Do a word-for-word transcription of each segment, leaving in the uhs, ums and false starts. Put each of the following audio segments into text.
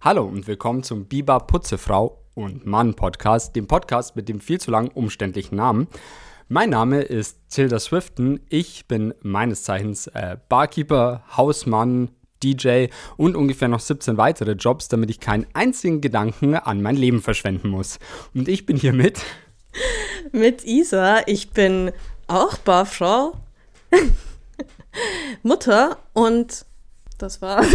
Hallo und willkommen zum Biber Putzefrau und Mann Podcast, dem Podcast mit dem viel zu langen umständlichen Namen. Mein Name ist Tilda Swifton, ich bin meines Zeichens äh, Barkeeper, Hausmann, D J und ungefähr noch siebzehn weitere Jobs, damit ich keinen einzigen Gedanken an mein Leben verschwenden muss. Und ich bin hier mit... Mit Isa, ich bin auch Barfrau, Mutter und das war's.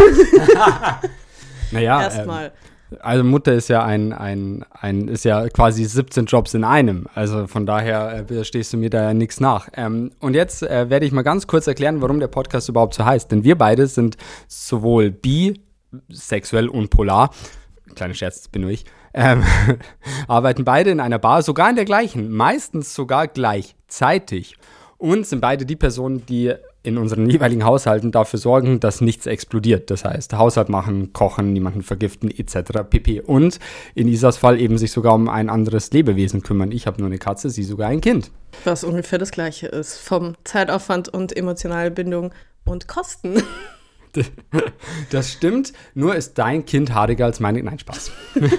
Naja, Erstmal. Ähm, also Mutter ist ja ein, ein, ein, ist ja quasi siebzehn Jobs in einem. Also von daher äh, stehst du mir da ja nichts nach. Ähm, und jetzt äh, werde ich mal ganz kurz erklären, warum der Podcast überhaupt so heißt. Denn wir beide sind sowohl bi, sexuell und polar. Kleiner Scherz, das bin nur ich. Ähm, arbeiten beide in einer Bar, sogar in der gleichen, meistens sogar gleichzeitig. Und sind beide die Personen, die in unseren jeweiligen Haushalten dafür sorgen, dass nichts explodiert. Das heißt, Haushalt machen, kochen, niemanden vergiften et cetera pp. Und in Isas Fall eben sich sogar um ein anderes Lebewesen kümmern. Ich habe nur eine Katze, sie sogar ein Kind. Was ungefähr das Gleiche ist, vom Zeitaufwand und emotionale Bindung und Kosten. Das stimmt, nur ist dein Kind haariger als meine. Nein, Spaß.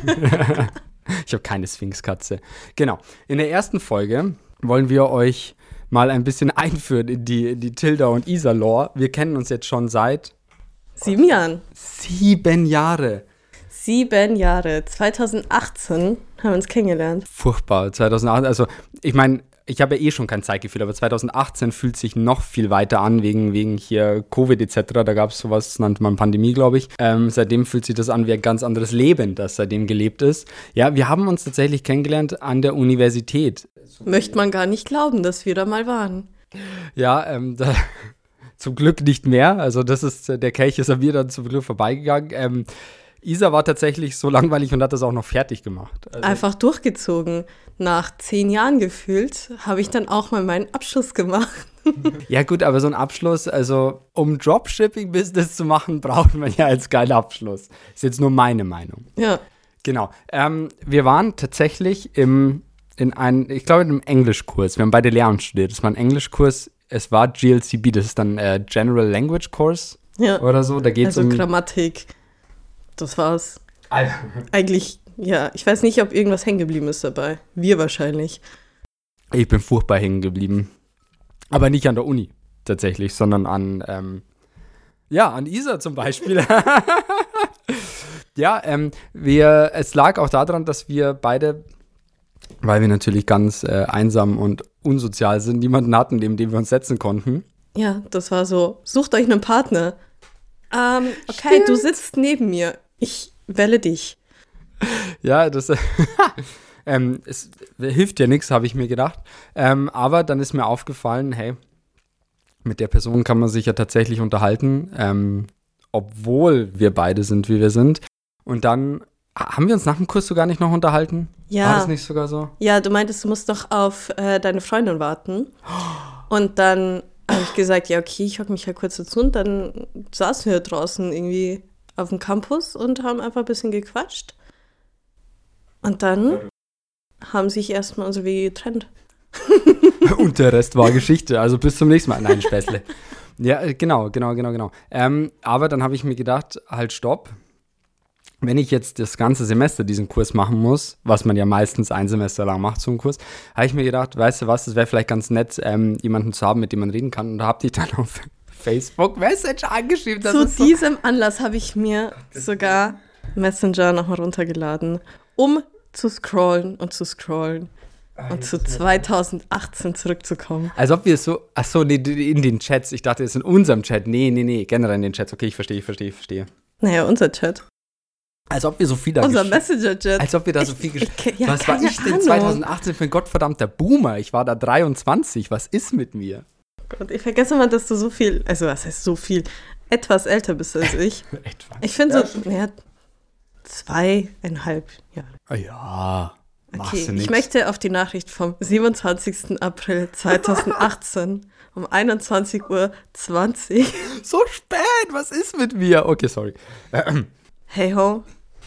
Ich habe keine Sphinxkatze. Genau, in der ersten Folge wollen wir euch mal ein bisschen einführen in die, in die Tilda und Isa-Lore. Wir kennen uns jetzt schon seit... Sieben Jahren. Sieben Jahre. Sieben Jahre. zwanzig achtzehn haben wir uns kennengelernt. Furchtbar, zwanzig achtzehn. Also, ich meine, ich habe ja eh schon kein Zeitgefühl, aber zwanzig achtzehn fühlt sich noch viel weiter an, wegen, wegen hier Covid et cetera. Da gab es sowas, das nannte man Pandemie, glaube ich. Ähm, seitdem fühlt sich das an wie ein ganz anderes Leben, das seitdem gelebt ist. Ja, wir haben uns tatsächlich kennengelernt an der Universität. Möchte man gar nicht glauben, dass wir da mal waren. Ja, ähm, da, zum Glück nicht mehr. Also das ist, der Kelch ist an mir dann zum Glück vorbeigegangen. Ähm, Isa war tatsächlich so langweilig und hat das auch noch fertig gemacht. Also einfach durchgezogen. Nach zehn Jahren gefühlt habe ich dann auch mal meinen Abschluss gemacht. Ja gut, aber so ein Abschluss, also um Dropshipping-Business zu machen, braucht man ja als geilen Abschluss. Ist jetzt nur meine Meinung. Ja. Genau. Ähm, wir waren tatsächlich im, in einem, ich glaube in einem Englischkurs. Wir haben beide Lehramt studiert. Das war ein Englischkurs, es war G L C B, das ist dann äh, General Language Course ja. oder so. Da geht's also um Grammatik. Das war's. Eigentlich, ja, ich weiß nicht, ob irgendwas hängen geblieben ist dabei. Wir wahrscheinlich. Ich bin furchtbar hängen geblieben. Aber nicht an der Uni tatsächlich, sondern an, ähm, ja, an Isa zum Beispiel. Ja, ähm, wir, es lag auch daran, dass wir beide, weil wir natürlich ganz äh, einsam und unsozial sind, niemanden hatten, neben dem wir uns setzen konnten. Ja, das war so, sucht euch einen Partner. Ähm, okay, Stimmt. Du sitzt neben mir. Ich wähle dich. Ja, das ähm, es hilft ja nichts, habe ich mir gedacht. Ähm, aber dann ist mir aufgefallen, hey, mit der Person kann man sich ja tatsächlich unterhalten, ähm, obwohl wir beide sind, wie wir sind. Und dann haben wir uns nach dem Kurs sogar nicht noch unterhalten? Ja. War das nicht sogar so? Ja, du meintest, du musst doch auf äh, deine Freundin warten. Und dann habe ich gesagt, ja, okay, ich hocke mich halt kurz dazu. Und dann saßen wir draußen irgendwie auf dem Campus und haben einfach ein bisschen gequatscht. Und dann haben sich erstmal unsere Wege getrennt. Und der Rest war Geschichte. Also bis zum nächsten Mal. Nein, Späßle. Ja, genau, genau, genau, genau. Ähm, aber dann habe ich mir gedacht, halt, stopp. Wenn ich jetzt das ganze Semester diesen Kurs machen muss, was man ja meistens ein Semester lang macht, so einen Kurs, habe ich mir gedacht, weißt du was, es wäre vielleicht ganz nett, ähm, jemanden zu haben, mit dem man reden kann. Und da habe ich dann auf Facebook Messenger angeschrieben. Das Zu ist so diesem Anlass habe ich mir sogar Messenger nochmal runtergeladen, um zu scrollen und zu scrollen und zu zwanzig achtzehn zurückzukommen. Als ob wir so, ach so, nee, in den Chats, ich dachte, es ist in unserem Chat. Nee, nee, nee, generell in den Chats. Okay, ich verstehe, ich verstehe, ich verstehe. Naja, unser Chat. Als ob wir so viel da Unser gesch- Messenger-Chat. Als ob wir da so viel gesch- ich, ich, ja, Was war ich denn Ahnung. zwanzig achtzehn für ein gottverdammter Boomer? Ich war da dreiundzwanzig. Was ist mit mir? Und ich vergesse mal, dass du so viel, also was heißt so viel, etwas älter bist als ich. Etwas. Ich finde so, ja, zweieinhalb Jahre. Ah ja, machst Okay, du ich nix. möchte auf die Nachricht vom siebenundzwanzigsten April zweitausendachtzehn um einundzwanzig Uhr zwanzig. So spät, was ist mit mir? Okay, sorry. Hey ho.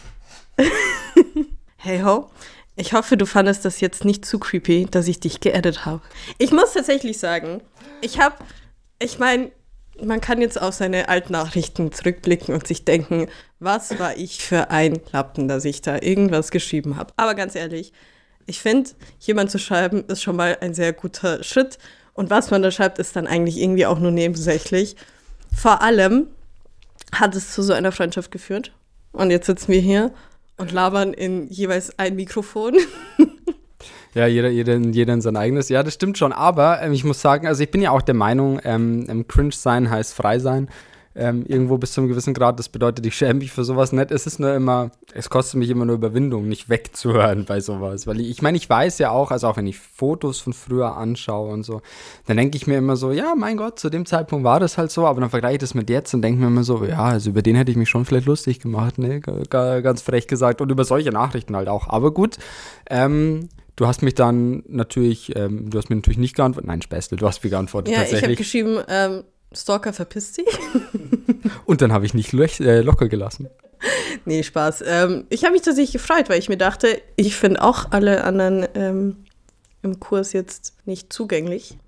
Hey ho. Ich hoffe, du fandest das jetzt nicht zu creepy, dass ich dich geaddet habe. Ich muss tatsächlich sagen, ich habe, ich meine, man kann jetzt auf seine Altnachrichten zurückblicken und sich denken, was war ich für ein Lappen, dass ich da irgendwas geschrieben habe. Aber ganz ehrlich, ich finde, jemand zu schreiben ist schon mal ein sehr guter Schritt. Und was man da schreibt, ist dann eigentlich irgendwie auch nur nebensächlich. Vor allem hat es zu so einer Freundschaft geführt. Und jetzt sitzen wir hier und labern in jeweils ein Mikrofon. Ja, jeder, jeder, jeder in sein eigenes. Ja, das stimmt schon. Aber ähm, ich muss sagen, also ich bin ja auch der Meinung, ähm, cringe sein heißt frei sein. Ähm, irgendwo bis zu einem gewissen Grad. Das bedeutet, ich schäme mich für sowas nicht. Es ist nur immer, es kostet mich immer nur Überwindung, nicht wegzuhören bei sowas. Weil ich, ich meine, ich weiß ja auch, also auch wenn ich Fotos von früher anschaue und so, dann denke ich mir immer so, ja, mein Gott, zu dem Zeitpunkt war das halt so, aber dann vergleiche ich das mit jetzt und denke mir immer so, ja, also über den hätte ich mich schon vielleicht lustig gemacht, ne, G- g- ganz frech gesagt. Und über solche Nachrichten halt auch. Aber gut, ähm, du hast mich dann natürlich, ähm, du hast mir natürlich nicht geantwortet, nein, Späßle, du hast mir geantwortet Ja, ich habe tatsächlich. geschrieben, ähm, Stalker verpisst sich. Und dann habe ich nicht löch- äh, locker gelassen. Nee, Spaß. Ähm, ich habe mich tatsächlich gefreut, weil ich mir dachte, ich finde auch alle anderen ähm, im Kurs jetzt nicht zugänglich.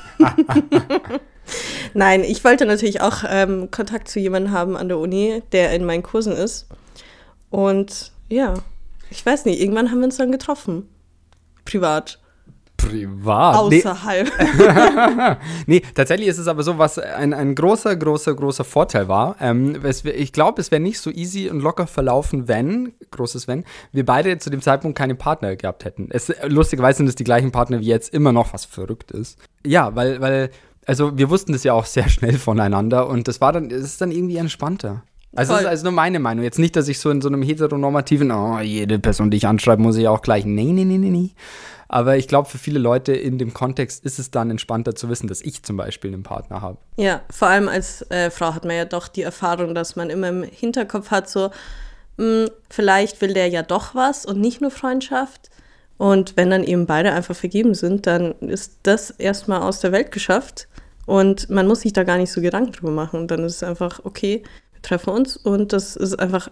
Nein, ich wollte natürlich auch ähm, Kontakt zu jemandem haben an der Uni, der in meinen Kursen ist. Und ja, ich weiß nicht, irgendwann haben wir uns dann getroffen. Privat. Privat? Nee. Außerhalb. Nee, tatsächlich ist es aber so, was ein, ein großer, großer, großer Vorteil war. Ähm, es, ich glaube, es wäre nicht so easy und locker verlaufen, wenn, großes Wenn, wir beide zu dem Zeitpunkt keine Partner gehabt hätten. Es, lustigerweise sind es die gleichen Partner wie jetzt, immer noch, was verrückt ist. Ja, weil, weil, also wir wussten das ja auch sehr schnell voneinander und das war dann, es ist dann irgendwie entspannter. Also das ist also nur meine Meinung. Jetzt nicht, dass ich so in so einem heteronormativen, oh, jede Person, die ich anschreibe, muss ich auch gleich, nee, nee, nee, nee, nee. Aber ich glaube, für viele Leute in dem Kontext ist es dann entspannter zu wissen, dass ich zum Beispiel einen Partner habe. Ja, vor allem als äh, Frau hat man ja doch die Erfahrung, dass man immer im Hinterkopf hat, so, mh, vielleicht will der ja doch was und nicht nur Freundschaft. Und wenn dann eben beide einfach vergeben sind, dann ist das erstmal aus der Welt geschafft. Und man muss sich da gar nicht so Gedanken drüber machen. Und dann ist es einfach, okay, wir treffen uns und das ist einfach.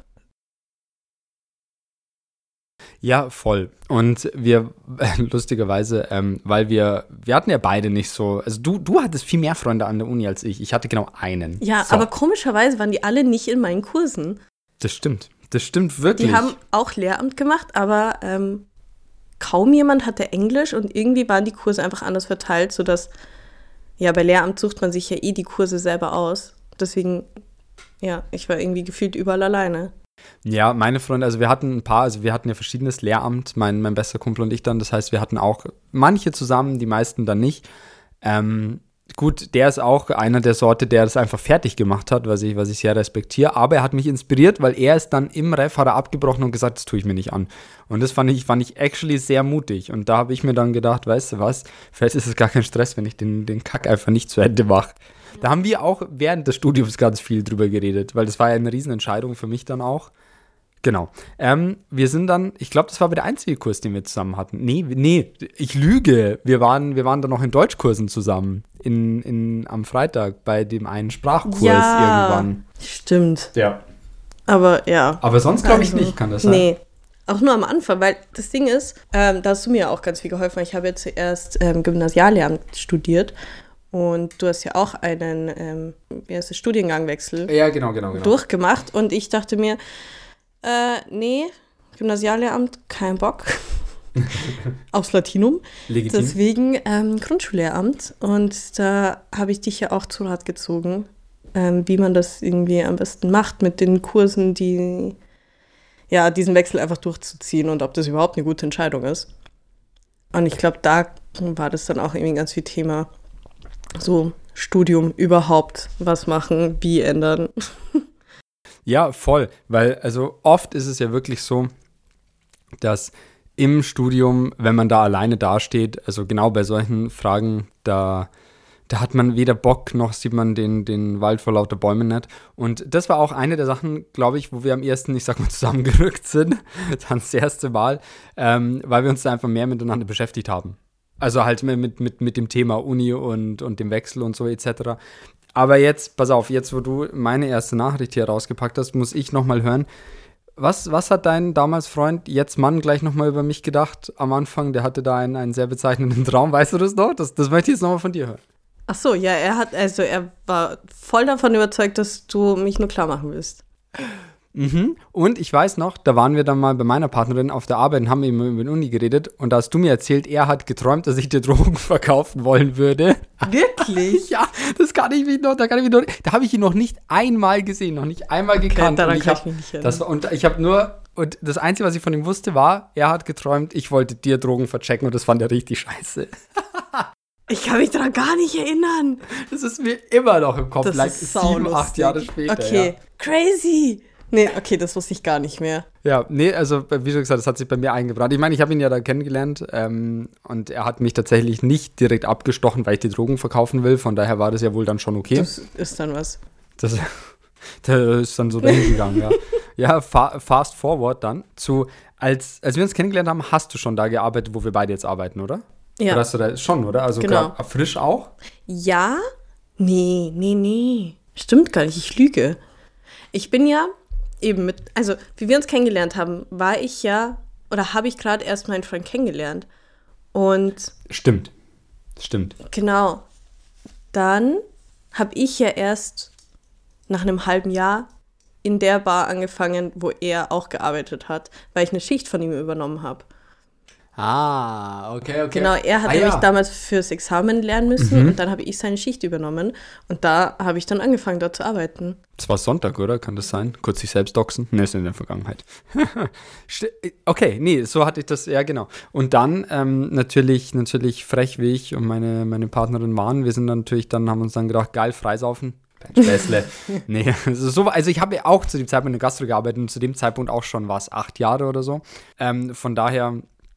Ja, voll. Und wir, lustigerweise, ähm, weil wir, wir hatten ja beide nicht so, also du, du hattest viel mehr Freunde an der Uni als ich. Ich hatte genau einen. Ja, so. Aber komischerweise waren die alle nicht in meinen Kursen. Das stimmt. Das stimmt wirklich. Die haben auch Lehramt gemacht, aber ähm, kaum jemand hatte Englisch und irgendwie waren die Kurse einfach anders verteilt, sodass, ja, bei Lehramt sucht man sich ja eh die Kurse selber aus. Deswegen, ja, ich war irgendwie gefühlt überall alleine. Ja, meine Freunde, also wir hatten ein paar, also wir hatten ja verschiedenes Lehramt, mein, mein bester Kumpel und ich dann, das heißt, wir hatten auch manche zusammen, die meisten dann nicht. Ähm, gut, der ist auch einer der Sorte, der das einfach fertig gemacht hat, was ich, was ich sehr respektiere, aber er hat mich inspiriert, weil er ist dann im Ref, hat er abgebrochen und gesagt, das tue ich mir nicht an. Und das fand ich, fand ich actually sehr mutig und da habe ich mir dann gedacht, weißt du was, vielleicht ist es gar kein Stress, wenn ich den, den Kack einfach nicht zu Ende mache. Da haben wir auch während des Studiums ganz viel drüber geredet, weil das war ja eine Riesenentscheidung für mich dann auch. Genau. Ähm, wir sind dann, ich glaube, das war aber der einzige Kurs, den wir zusammen hatten. Nee, nee, ich lüge. Wir waren, wir waren dann noch in Deutschkursen zusammen. In, in, am Freitag bei dem einen Sprachkurs ja, irgendwann. Stimmt. Ja. Aber ja. Aber sonst glaube ich Also, nicht, kann das sein? Nee. Auch nur am Anfang, weil das Ding ist, ähm, da hast du mir auch ganz viel geholfen. Ich habe ja zuerst ähm, Gymnasiallehramt studiert. Und du hast ja auch einen, ähm, wie heißt das, Studiengangwechsel Ja, genau, genau, genau. durchgemacht. Und ich dachte mir, äh, nee, Gymnasiallehramt, kein Bock. Aufs Latinum. Legitim. Deswegen ähm, Grundschullehramt. Und da habe ich dich ja auch zu Rat gezogen, ähm, wie man das irgendwie am besten macht mit den Kursen, die, ja, diesen Wechsel einfach durchzuziehen und ob das überhaupt eine gute Entscheidung ist. Und ich glaube, da war das dann auch irgendwie ganz viel Thema. So, Studium überhaupt, was machen, wie ändern. Ja, voll, weil also oft ist es ja wirklich so, dass im Studium, wenn man da alleine dasteht, also genau bei solchen Fragen, da, da hat man weder Bock, noch sieht man den, den Wald vor lauter Bäumen nicht. Und das war auch eine der Sachen, glaube ich, wo wir am ersten, ich sag mal, zusammengerückt sind, dann das erste Mal, ähm, weil wir uns da einfach mehr miteinander beschäftigt haben. Also halt mit, mit, mit dem Thema Uni und, und dem Wechsel und so et cetera. Aber jetzt, pass auf, jetzt wo du meine erste Nachricht hier rausgepackt hast, muss ich nochmal hören. Was, was hat dein damals Freund, jetzt Mann, gleich nochmal über mich gedacht am Anfang? Der hatte da einen, einen sehr bezeichnenden Traum, weißt du das noch? Das, das möchte ich jetzt nochmal von dir hören. Ach so, ja, er hat, also er war voll davon überzeugt, dass du mich nur klar machen willst. Mhm. Und ich weiß noch, da waren wir dann mal bei meiner Partnerin auf der Arbeit und haben eben über die Uni geredet und da hast du mir erzählt, er hat geträumt, dass ich dir Drogen verkaufen wollen würde. Wirklich? Ja, das kann ich mich noch, da kann ich mich noch, da habe ich ihn noch nicht einmal gesehen, noch nicht einmal gekannt. Okay, daran und ich kann hab, ich mich nicht erinnern. das war, und ich habe nur, und das Einzige, was ich von ihm wusste, war, er hat geträumt, ich wollte dir Drogen verchecken und das fand er richtig scheiße. Ich kann mich daran gar nicht erinnern. Das ist mir immer noch im Kopf, Das like ist sieben, saulustig. acht Jahre später. Okay, Ja. crazy. Nee, okay, das wusste ich gar nicht mehr. Ja, nee, also wie schon gesagt, das hat sich bei mir eingebrannt. Ich meine, ich habe ihn ja da kennengelernt ähm, und er hat mich tatsächlich nicht direkt abgestochen, weil ich die Drogen verkaufen will. Von daher war das ja wohl dann schon okay. Das ist dann was. Das, das ist dann so dahin gegangen, ja. Ja, fa- fast forward dann zu, als, als wir uns kennengelernt haben, hast du schon da gearbeitet, wo wir beide jetzt arbeiten, oder? Ja. Oder hast du da schon, oder? Also Genau. grad frisch auch? Ja? Nee, nee, nee. Stimmt gar nicht, ich lüge. Ich bin ja eben mit, also wie wir uns kennengelernt haben, war ich ja, oder habe ich gerade erst meinen Freund kennengelernt. Und Stimmt, stimmt. genau, dann habe ich ja erst nach einem halben Jahr in der Bar angefangen, wo er auch gearbeitet hat, weil ich eine Schicht von ihm übernommen habe. Ah, okay, okay. Genau, er hat ah, nämlich ja. damals fürs Examen lernen müssen Mhm. und dann habe ich seine Schicht übernommen und da habe ich dann angefangen, dort zu arbeiten. Es war Sonntag, oder? Kann das sein? Kurz sich selbst doxen? Ne, ist in der Vergangenheit. St- okay, nee, so hatte ich das, ja genau. Und dann ähm, natürlich, natürlich frech wie ich und meine, meine Partnerin waren. Wir sind dann natürlich, dann haben uns dann gedacht, geil, freisaufen. Späßle. Nee, also, so, also ich habe ja auch zu dem Zeitpunkt in der Gastro gearbeitet und zu dem Zeitpunkt auch schon, was, acht Jahre oder so. Ähm, von daher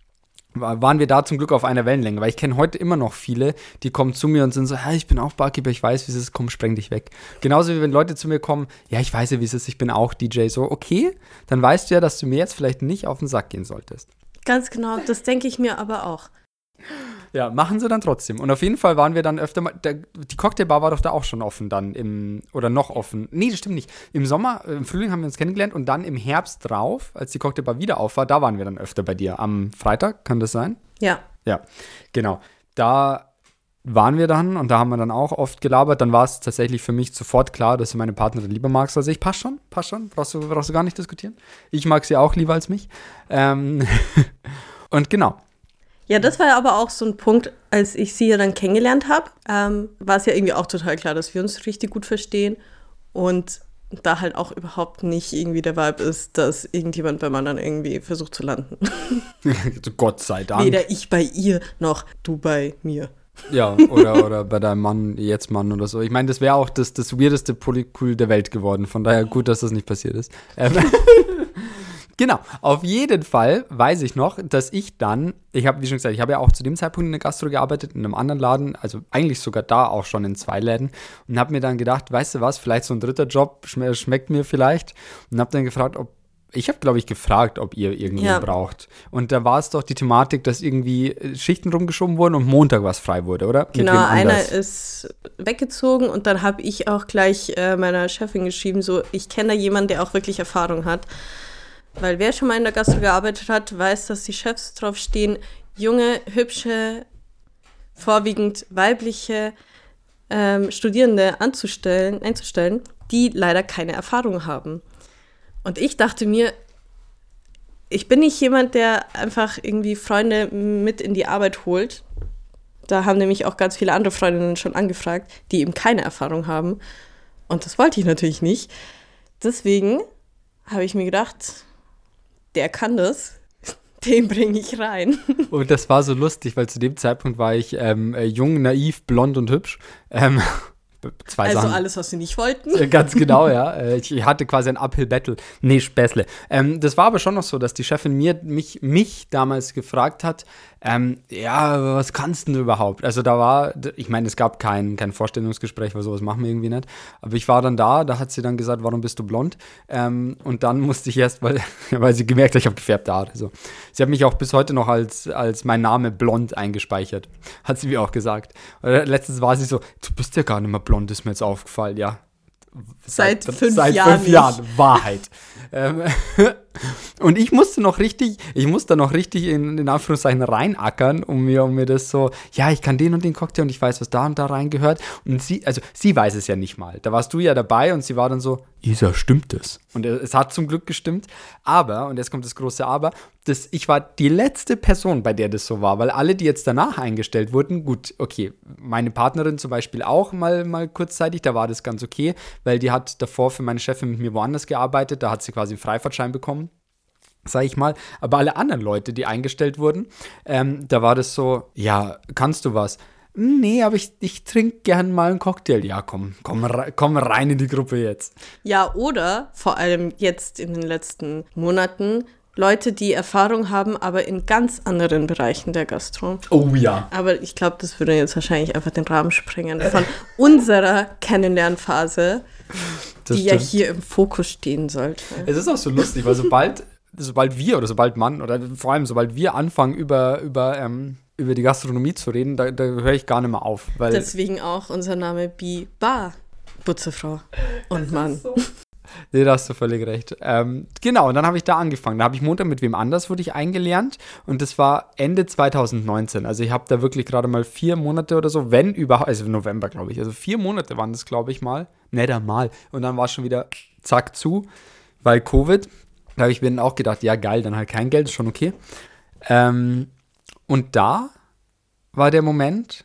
waren wir da zum Glück auf einer Wellenlänge, weil ich kenne heute immer noch viele, die kommen zu mir und sind so, hey, ich bin auch Barkeeper, ich weiß, wie es ist, komm, spreng dich weg. Genauso wie wenn Leute zu mir kommen, ja, ich weiß ja, wie es ist, ich bin auch D J, so, okay, dann weißt du ja, dass du mir jetzt vielleicht nicht auf den Sack gehen solltest. Ganz genau, das denke ich mir aber auch. Ja, machen sie dann trotzdem. Und auf jeden Fall waren wir dann öfter mal, der, die Cocktailbar war doch da auch schon offen dann, im oder noch offen. Nee, das stimmt nicht. Im Sommer, im Frühling haben wir uns kennengelernt und dann im Herbst drauf, als die Cocktailbar wieder auf war, da waren wir dann öfter bei dir. Am Freitag, kann das sein? Ja. Ja, genau. Da waren wir dann und da haben wir dann auch oft gelabert. Dann war es tatsächlich für mich sofort klar, dass du meine Partnerin lieber magst als ich. Passt schon, passt schon. Brauchst du, brauchst du gar nicht diskutieren. Ich mag sie auch lieber als mich. Ähm und genau. Ja, das war ja aber auch so ein Punkt, als ich sie ja dann kennengelernt habe, ähm, war es ja irgendwie auch total klar, dass wir uns richtig gut verstehen und da halt auch überhaupt nicht irgendwie der Vibe ist, dass irgendjemand beim anderen irgendwie versucht zu landen. Gott sei Dank. Weder ich bei ihr, noch du bei mir. Ja, oder, oder bei deinem Mann, jetzt Mann oder so. Ich meine, das wäre auch das, das weirdeste Polykül der Welt geworden. Von daher gut, dass das nicht passiert ist. Ähm, genau, auf jeden Fall weiß ich noch, dass ich dann, ich habe, wie schon gesagt, ich habe ja auch zu dem Zeitpunkt in der Gastro gearbeitet, in einem anderen Laden, also eigentlich sogar da auch schon in zwei Läden und habe mir dann gedacht, weißt du was, vielleicht so ein dritter Job schm- schmeckt mir vielleicht und habe dann gefragt, ob Ich habe, glaube ich, gefragt, ob ihr irgendwen Ja. braucht. Und da war es doch die Thematik, dass irgendwie Schichten rumgeschoben wurden und Montag was frei wurde, oder? Mit Genau, wem einer anders? ist weggezogen und dann habe ich auch gleich äh, meiner Chefin geschrieben, so, ich kenne da jemanden, der auch wirklich Erfahrung hat. Weil wer schon mal in der Gastro gearbeitet hat, weiß, dass die Chefs drauf stehen, junge, hübsche, vorwiegend weibliche ähm, Studierende anzustellen, einzustellen, die leider keine Erfahrung haben. Und ich dachte mir, ich bin nicht jemand, der einfach irgendwie Freunde mit in die Arbeit holt. Da haben nämlich auch ganz viele andere Freundinnen schon angefragt, die eben keine Erfahrung haben. Und das wollte ich natürlich nicht. Deswegen habe ich mir gedacht, der kann das, den bringe ich rein. Und das war so lustig, weil zu dem Zeitpunkt war ich ähm, äh, jung, naiv, blond und hübsch. Ähm, zwei Also Sachen. alles, was sie nicht wollten. Äh, Ganz genau, ja. Äh, Ich hatte quasi ein Uphill-Battle. Nee, Späßle. Ähm, das war aber schon noch so, dass die Chefin mir, mich, mich damals gefragt hat, ähm, ja, was kannst du denn überhaupt? Also da war, ich meine, es gab kein, kein Vorstellungsgespräch, weil sowas machen wir irgendwie nicht. Aber ich war dann da, da hat sie dann gesagt, warum bist du blond? Ähm, und dann musste ich erst, weil, weil sie gemerkt hat, ich habe gefärbte Haare. So. Sie hat mich auch bis heute noch als, als mein Name blond eingespeichert. Hat sie mir auch gesagt. Oder letztens war sie so, du bist ja gar nicht mehr blond, ist mir jetzt aufgefallen, ja. Seit fünf seit Jahren fünf Jahren. Wahrheit. ähm, Und ich musste noch richtig, ich musste noch richtig in, in Anführungszeichen reinackern, um mir, um mir das so, ja, ich kann den und den Cocktail und ich weiß, was da und da reingehört. Und sie, also sie weiß es ja nicht mal. Da warst du ja dabei und sie war dann so, Isa, stimmt das? Und es hat zum Glück gestimmt. Aber, und jetzt kommt das große Aber, das, ich war die letzte Person, bei der das so war, weil alle, die jetzt danach eingestellt wurden, gut, okay, meine Partnerin zum Beispiel auch mal, mal kurzzeitig, da war das ganz okay, weil die hat davor für meine Chefin mit mir woanders gearbeitet, da hat sie quasi einen Freifahrtschein bekommen, sag ich mal, aber alle anderen Leute, die eingestellt wurden, ähm, da war das so, ja, kannst du was? Nee, aber ich, ich trinke gern mal einen Cocktail. Ja, komm, komm, komm rein in die Gruppe jetzt. Ja, oder vor allem jetzt in den letzten Monaten Leute, die Erfahrung haben, aber in ganz anderen Bereichen der Gastro. Oh ja. Aber ich glaube, das würde jetzt wahrscheinlich einfach den Rahmen sprengen von unserer Kennenlernphase, das die stimmt. ja hier im Fokus stehen sollte. Es ist auch so lustig, weil sobald, sobald wir oder sobald man oder vor allem sobald wir anfangen über, über, ähm, über die Gastronomie zu reden, da, da höre ich gar nicht mehr auf. Weil deswegen auch unser Name Bi Bar, Putzefrau und Mann. So. Nee, da hast du völlig recht. Ähm, genau, und dann habe ich da angefangen. Da habe ich Montag mit wem anders wurde ich eingelernt und das war Ende zwanzig neunzehn. Also ich habe da wirklich gerade mal vier Monate oder so, wenn überhaupt, also November glaube ich, also vier Monate waren das glaube ich mal, nicht einmal. Und dann war es schon wieder zack zu, weil Covid. Da habe ich mir dann auch gedacht, ja geil, dann halt kein Geld, ist schon okay. Ähm, und da war der Moment,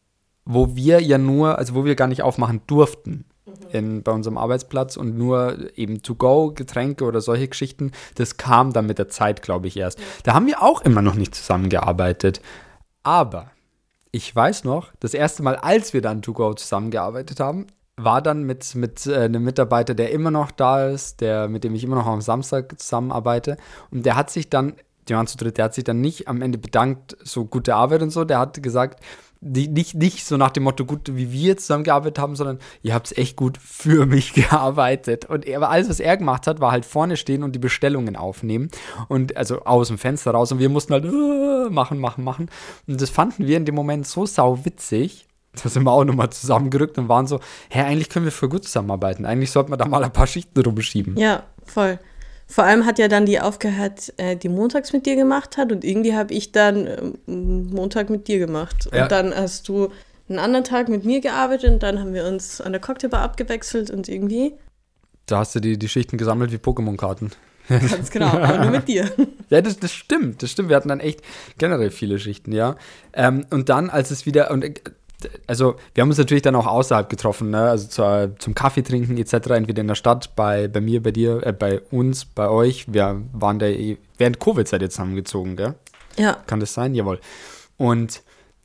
wo wir ja nur, also wo wir gar nicht aufmachen durften. In, bei unserem Arbeitsplatz und nur eben To-Go, Getränke oder solche Geschichten, das kam dann mit der Zeit, glaube ich, erst. Da haben wir auch immer noch nicht zusammengearbeitet. Aber ich weiß noch, das erste Mal, als wir dann To-Go zusammengearbeitet haben, war dann mit, mit äh, einem Mitarbeiter, der immer noch da ist, der, mit dem ich immer noch am Samstag zusammenarbeite. Und der hat sich dann, die waren zu dritt, der hat sich dann nicht am Ende bedankt, so gute Arbeit und so, der hat gesagt, Die, nicht, nicht so nach dem Motto, gut, wie wir zusammengearbeitet haben, sondern ihr habt es echt gut für mich gearbeitet. Und er, aber alles, was er gemacht hat, war halt vorne stehen und die Bestellungen aufnehmen. Und also aus dem Fenster raus. Und wir mussten halt uh, machen, machen, machen. Und das fanden wir in dem Moment so sau witzig. Da sind wir auch nochmal zusammengerückt und waren so, hä, eigentlich können wir voll gut zusammenarbeiten. Eigentlich sollten wir da mal ein paar Schichten rumschieben. Ja, voll. Vor allem hat ja dann die aufgehört, äh, die montags mit dir gemacht hat und irgendwie habe ich dann äh, Montag mit dir gemacht. Und ja. Dann hast du einen anderen Tag mit mir gearbeitet und dann haben wir uns an der Cocktailbar abgewechselt und irgendwie. Da hast du die, die Schichten gesammelt wie Pokémon-Karten. Ganz genau, aber nur mit dir. Ja, das, das stimmt, das stimmt. Wir hatten dann echt generell viele Schichten, ja. Ähm, und dann, als es wieder, und also wir haben uns natürlich dann auch außerhalb getroffen, ne? Also zur, zum Kaffee trinken et cetera, entweder in der Stadt, bei, bei mir, bei dir, äh, bei uns, bei euch. Wir waren da eh, während Covid seid ihr zusammengezogen, gell? Ja. Kann das sein? Jawohl. Und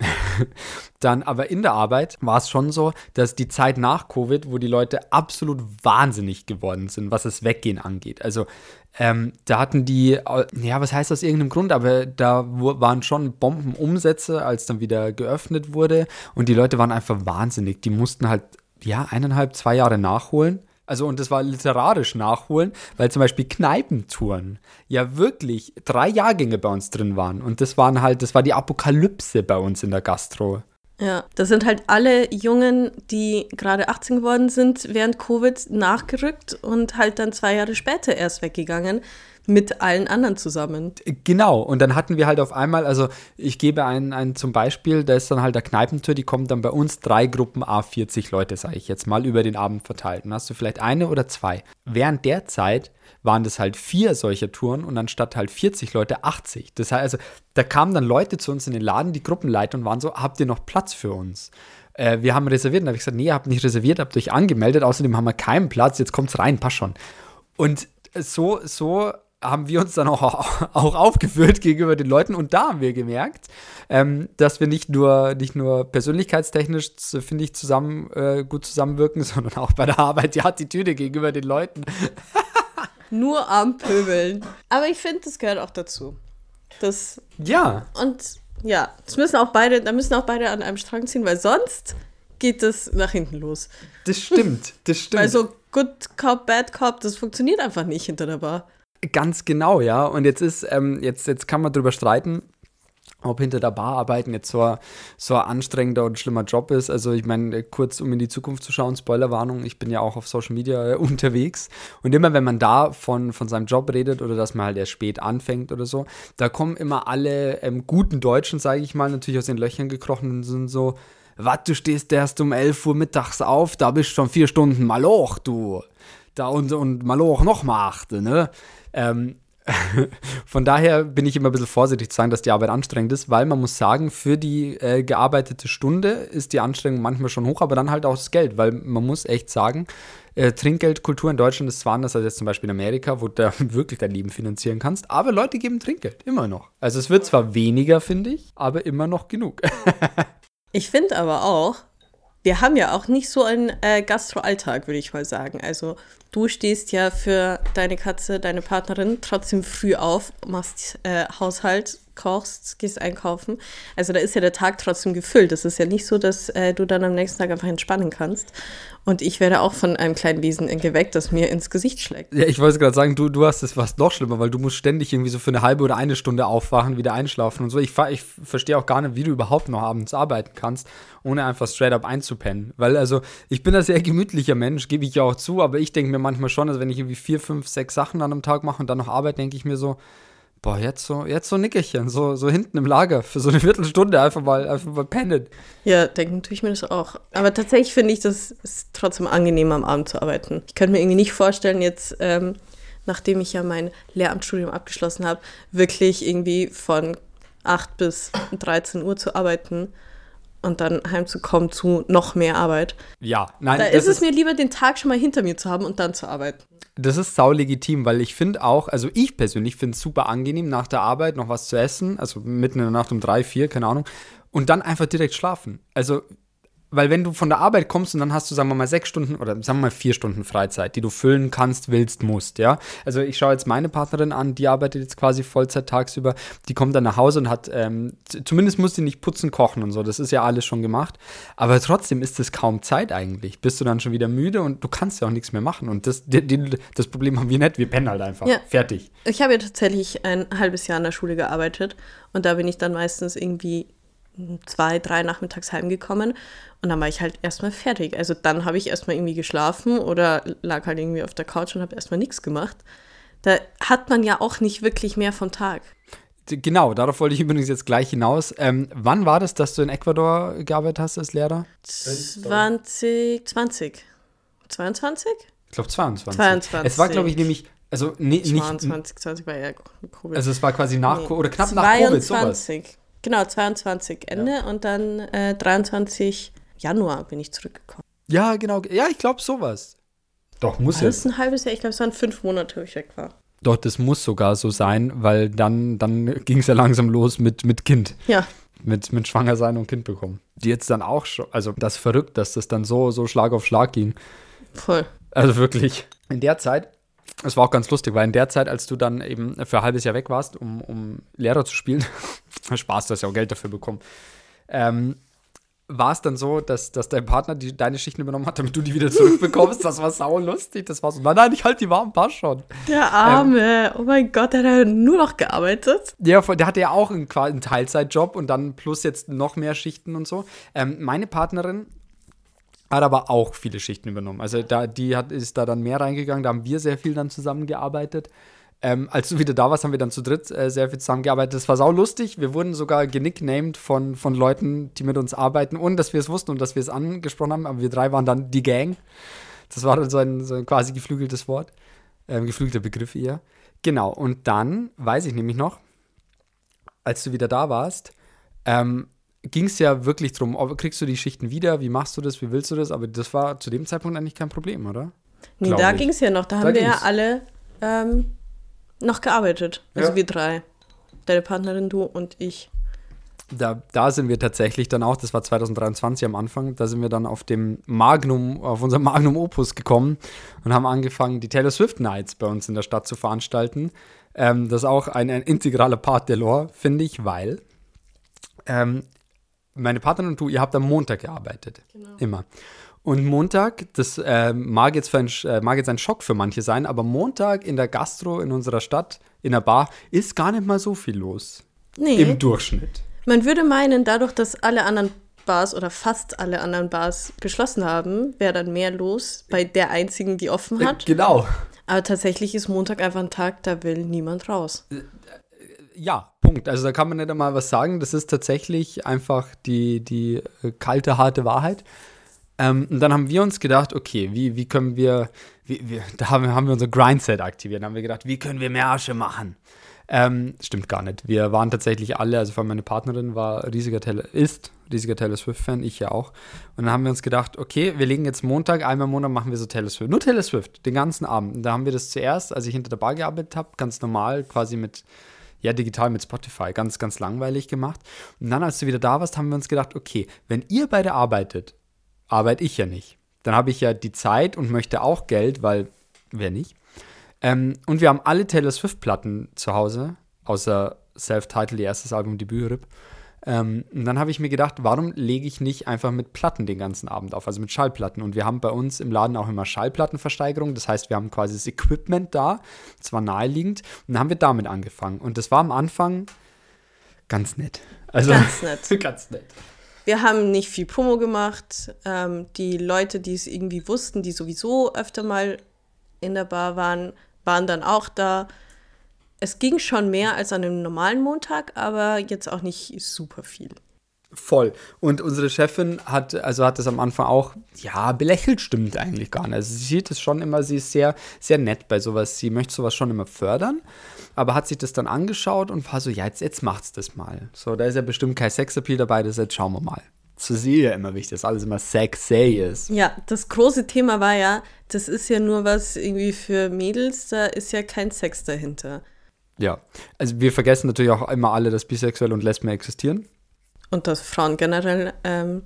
dann aber in der Arbeit war es schon so, dass die Zeit nach Covid, wo die Leute absolut wahnsinnig geworden sind, was das Weggehen angeht. Also ähm, da hatten die, ja, was heißt aus irgendeinem Grund, aber da waren schon Bombenumsätze, als dann wieder geöffnet wurde und die Leute waren einfach wahnsinnig. Die mussten halt, ja, eineinhalb, zwei Jahre nachholen. Also und das war literarisch nachholen, weil zum Beispiel Kneipentouren ja wirklich drei Jahrgänge bei uns drin waren. Und das waren halt, das war die Apokalypse bei uns in der Gastro. Ja, das sind halt alle Jungen, die gerade achtzehn geworden sind, während Covid nachgerückt und halt dann zwei Jahre später erst weggegangen. Mit allen anderen zusammen. Genau, und dann hatten wir halt auf einmal, also ich gebe einen, einen zum Beispiel, da ist dann halt der Kneipentour, die kommen dann bei uns drei Gruppen à vierzig Leute, sage ich jetzt mal, über den Abend verteilt. Dann hast du vielleicht eine oder zwei. Während der Zeit waren das halt vier solcher Touren und anstatt halt vierzig Leute achtzig. Das heißt, also da kamen dann Leute zu uns in den Laden, die Gruppenleiter und waren so, habt ihr noch Platz für uns? Äh, wir haben reserviert und da habe ich gesagt, nee, ihr habt nicht reserviert, habt euch angemeldet, außerdem haben wir keinen Platz, jetzt kommt's rein, passt schon. Und so, so haben wir uns dann auch, auch aufgeführt gegenüber den Leuten und da haben wir gemerkt, ähm, dass wir nicht nur, nicht nur persönlichkeitstechnisch, finde ich, zusammen, äh, gut zusammenwirken, sondern auch bei der Arbeit die Attitüde gegenüber den Leuten. Nur am Pöbeln. Aber ich finde, das gehört auch dazu. Das, ja. Und ja, das müssen auch beide, da müssen auch beide an einem Strang ziehen, weil sonst geht das nach hinten los. Das stimmt, das stimmt. Weil so Good Cop, Bad Cop, das funktioniert einfach nicht hinter der Bar. Ganz genau, ja. Und jetzt ist, ähm, jetzt, jetzt kann man drüber streiten, ob hinter der Bar arbeiten jetzt so ein, so ein anstrengender und schlimmer Job ist. Also ich meine, kurz um in die Zukunft zu schauen, Spoilerwarnung, ich bin ja auch auf Social Media äh, unterwegs und immer wenn man da von, von seinem Job redet oder dass man halt erst spät anfängt oder so, da kommen immer alle ähm, guten Deutschen, sage ich mal, natürlich aus den Löchern gekrochen und sind so, was, du stehst erst um elf Uhr mittags auf, da bist schon vier Stunden Maloch, du. Da und, und Maloch noch mal acht, ne? Ähm, Von daher bin ich immer ein bisschen vorsichtig zu sagen, dass die Arbeit anstrengend ist, weil man muss sagen, für die äh, gearbeitete Stunde ist die Anstrengung manchmal schon hoch, aber dann halt auch das Geld, weil man muss echt sagen, äh, Trinkgeldkultur in Deutschland ist zwar anders als jetzt zum Beispiel in Amerika, wo du wirklich dein Leben finanzieren kannst, aber Leute geben Trinkgeld, immer noch. Also es wird zwar weniger, finde ich, aber immer noch genug. Ich finde aber auch, wir haben ja auch nicht so einen äh, Gastro-Alltag, würde ich mal sagen. Also du stehst ja für deine Katze, deine Partnerin trotzdem früh auf, machst äh, Haushalt, kochst, gehst einkaufen. Also da ist ja der Tag trotzdem gefüllt. Es ist ja nicht so, dass äh, du dann am nächsten Tag einfach entspannen kannst. Und ich werde auch von einem kleinen Wesen geweckt, das mir ins Gesicht schlägt. Ja, ich wollte gerade sagen, du, du hast es fast noch schlimmer, weil du musst ständig irgendwie so für eine halbe oder eine Stunde aufwachen, wieder einschlafen und so. Ich, ich verstehe auch gar nicht, wie du überhaupt noch abends arbeiten kannst, ohne einfach straight up einzupennen. Weil also, ich bin ein sehr gemütlicher Mensch, gebe ich ja auch zu, aber ich denke mir manchmal schon, also wenn ich irgendwie vier, fünf, sechs Sachen an einem Tag mache und dann noch arbeite, denke ich mir so, boah, jetzt so, jetzt so ein Nickerchen, so, so hinten im Lager für so eine Viertelstunde einfach mal, einfach mal pennen. Ja, denken tue ich mir das auch. Aber tatsächlich finde ich, das ist trotzdem angenehm, am Abend zu arbeiten. Ich könnte mir irgendwie nicht vorstellen, jetzt, ähm, nachdem ich ja mein Lehramtsstudium abgeschlossen habe, wirklich irgendwie von acht bis dreizehn Uhr zu arbeiten und dann heimzukommen zu noch mehr Arbeit. Ja, nein. Da ist es mir lieber, den Tag schon mal hinter mir zu haben und dann zu arbeiten. Das ist saulegitim, weil ich finde auch, also ich persönlich finde es super angenehm, nach der Arbeit noch was zu essen, also mitten in der Nacht um drei, vier, keine Ahnung, und dann einfach direkt schlafen. Also, weil wenn du von der Arbeit kommst und dann hast du, sagen wir mal, sechs Stunden oder sagen wir mal vier Stunden Freizeit, die du füllen kannst, willst, musst, ja. Also ich schaue jetzt meine Partnerin an, die arbeitet jetzt quasi Vollzeit tagsüber, die kommt dann nach Hause und hat, ähm, z- zumindest muss sie nicht putzen, kochen und so, das ist ja alles schon gemacht, aber trotzdem ist es kaum Zeit eigentlich, bist du dann schon wieder müde und du kannst ja auch nichts mehr machen und das, die, die, das Problem haben wir nicht, wir pennen halt einfach, Ja. fertig. Ich habe ja tatsächlich ein halbes Jahr in der Schule gearbeitet und da bin ich dann meistens irgendwie zwei, drei nachmittags heimgekommen und dann war ich halt erstmal fertig. Also dann habe ich erstmal irgendwie geschlafen oder lag halt irgendwie auf der Couch und habe erstmal nichts gemacht. Da hat man ja auch nicht wirklich mehr vom Tag. Genau, darauf wollte ich übrigens jetzt gleich hinaus. Ähm, wann war das, dass du in Ecuador gearbeitet hast als Lehrer? zwanzig zwanzig. zweiundzwanzig? Ich glaube zweiundzwanzig. zweiundzwanzig. Es war, glaube ich, nämlich, also nee, nicht, zweiundzwanzig, zwanzig war ja Covid. also es war quasi nach, Nee. oder knapp nach Covid, sowas. zweiundzwanzig. Genau, zweiundzwanzig Ende Ja. und dann äh, dreiundzwanzig Januar bin ich zurückgekommen. Ja, genau, ja, ich glaube sowas. Doch, muss War das ein halbes Jahr? Ich glaube, es waren fünf Monate, wo ich weg war. Doch, das muss sogar so sein, weil dann, dann ging es ja langsam los mit, mit Kind. Ja. Mit, mit Schwanger sein und Kind bekommen. Die jetzt dann auch schon, also das ist verrückt, dass das dann so, so Schlag auf Schlag ging. Voll. Also wirklich. In der Zeit, es war auch ganz lustig, weil in der Zeit, als du dann eben für ein halbes Jahr weg warst, um, um Lehrer zu spielen, Spaß, du hast ja auch Geld dafür bekommen, ähm, war es dann so, dass, dass dein Partner die, deine Schichten übernommen hat, damit du die wieder zurückbekommst. Das war saulustig. Das war so, nein, nein, ich halte die warm, passt schon. Der Arme. Oh mein Gott, der hat ja nur noch gearbeitet. Ja, der hatte ja auch einen, quasi einen Teilzeitjob und dann plus jetzt noch mehr Schichten und so. Ähm, meine Partnerin hat aber auch viele Schichten übernommen. Also da, die hat, ist da dann mehr reingegangen. Da haben wir sehr viel dann zusammengearbeitet. Ähm, als du wieder da warst, haben wir dann zu dritt äh, sehr viel zusammengearbeitet. Das war saulustig. Wir wurden sogar genicknamed von, von Leuten, die mit uns arbeiten, ohne dass wir es wussten und dass wir es angesprochen haben. Aber wir drei waren dann die Gang. Das war dann so ein, so ein quasi geflügeltes Wort. Ähm, geflügelter Begriff eher. Genau. Und dann, weiß ich nämlich noch, als du wieder da warst, ähm, ging es ja wirklich drum, ob, kriegst du die Schichten wieder, wie machst du das, wie willst du das? Aber das war zu dem Zeitpunkt eigentlich kein Problem, oder? Nee, Glaub da ich. ging es ja noch. Da, Da haben wir ja ging's. alle ähm, noch gearbeitet. Also Ja. wir drei. Deine Partnerin, du und ich. Da, da sind wir tatsächlich dann auch, das war zwanzig dreiundzwanzig am Anfang, da sind wir dann auf dem Magnum, auf unser Magnum Opus gekommen und haben angefangen, die Taylor Swift Nights bei uns in der Stadt zu veranstalten. Ähm, das ist auch ein, ein integraler Part der Lore, finde ich, weil ähm, meine Partnerin und du, ihr habt am Montag gearbeitet. Genau. Immer. Und Montag, das äh, mag, jetzt für ein, äh, mag jetzt ein Schock für manche sein, aber Montag in der Gastro in unserer Stadt, in der Bar, ist gar nicht mal so viel los. Nee. Im Durchschnitt. Man würde meinen, dadurch, dass alle anderen Bars oder fast alle anderen Bars beschlossen haben, wäre dann mehr los bei der einzigen, die offen hat. Genau. Aber tatsächlich ist Montag einfach ein Tag, da will niemand raus. Ja, Punkt. Also da kann man nicht einmal was sagen. Das ist tatsächlich einfach die, die kalte, harte Wahrheit. Ähm, und dann haben wir uns gedacht, okay, wie, wie können wir, wie, wie, da haben, haben wir unser Grindset aktiviert. Da haben wir gedacht, wie können wir mehr Asche machen? Ähm, stimmt gar nicht. Wir waren tatsächlich alle, also vor allem meine Partnerin war riesiger Taylor, ist riesiger Taylor Swift-Fan, ich ja auch. Und dann haben wir uns gedacht, okay, wir legen jetzt Montag, einmal im Monat machen wir so Taylor Swift. Nur Taylor Swift, den ganzen Abend. Und da haben wir das zuerst, als ich hinter der Bar gearbeitet habe, ganz normal, quasi mit, ja, digital mit Spotify, ganz, ganz langweilig gemacht. Und dann, als du wieder da warst, haben wir uns gedacht, okay, wenn ihr beide arbeitet, arbeite ich ja nicht. Dann habe ich ja die Zeit und möchte auch Geld, weil, wer nicht? Ähm, und wir haben alle Taylor Swift-Platten zu Hause, außer Self-Titled, ihr erstes Album, Debüt-Rip. Ähm, und dann habe ich mir gedacht, warum lege ich nicht einfach mit Platten den ganzen Abend auf, also mit Schallplatten. Und wir haben bei uns im Laden auch immer Schallplattenversteigerung. Das heißt, wir haben quasi das Equipment da, das war naheliegend. Und dann haben wir damit angefangen. Und das war am Anfang ganz nett. Also, ganz nett. ganz nett. Wir haben nicht viel Promo gemacht. Ähm, die Leute, die es irgendwie wussten, die sowieso öfter mal in der Bar waren, waren dann auch da. Es ging schon mehr als an einem normalen Montag, aber jetzt auch nicht super viel. Voll. Und unsere Chefin hat, also hat das am Anfang auch, ja, belächelt stimmt eigentlich gar nicht. Also sie sieht es schon immer, sie ist sehr, sehr nett bei sowas. Sie möchte sowas schon immer fördern, aber hat sich das dann angeschaut und war so, ja, jetzt, jetzt macht's das mal. So, da ist ja bestimmt kein Sexappeal dabei, das jetzt schauen wir mal. Zu sie ja immer wichtig, dass alles immer sexy ist. Ja, das große Thema war ja, das ist ja nur was irgendwie für Mädels, da ist ja kein Sex dahinter. Ja, also wir vergessen natürlich auch immer alle, dass Bisexuelle und Lesben existieren. Und dass Frauen generell ähm,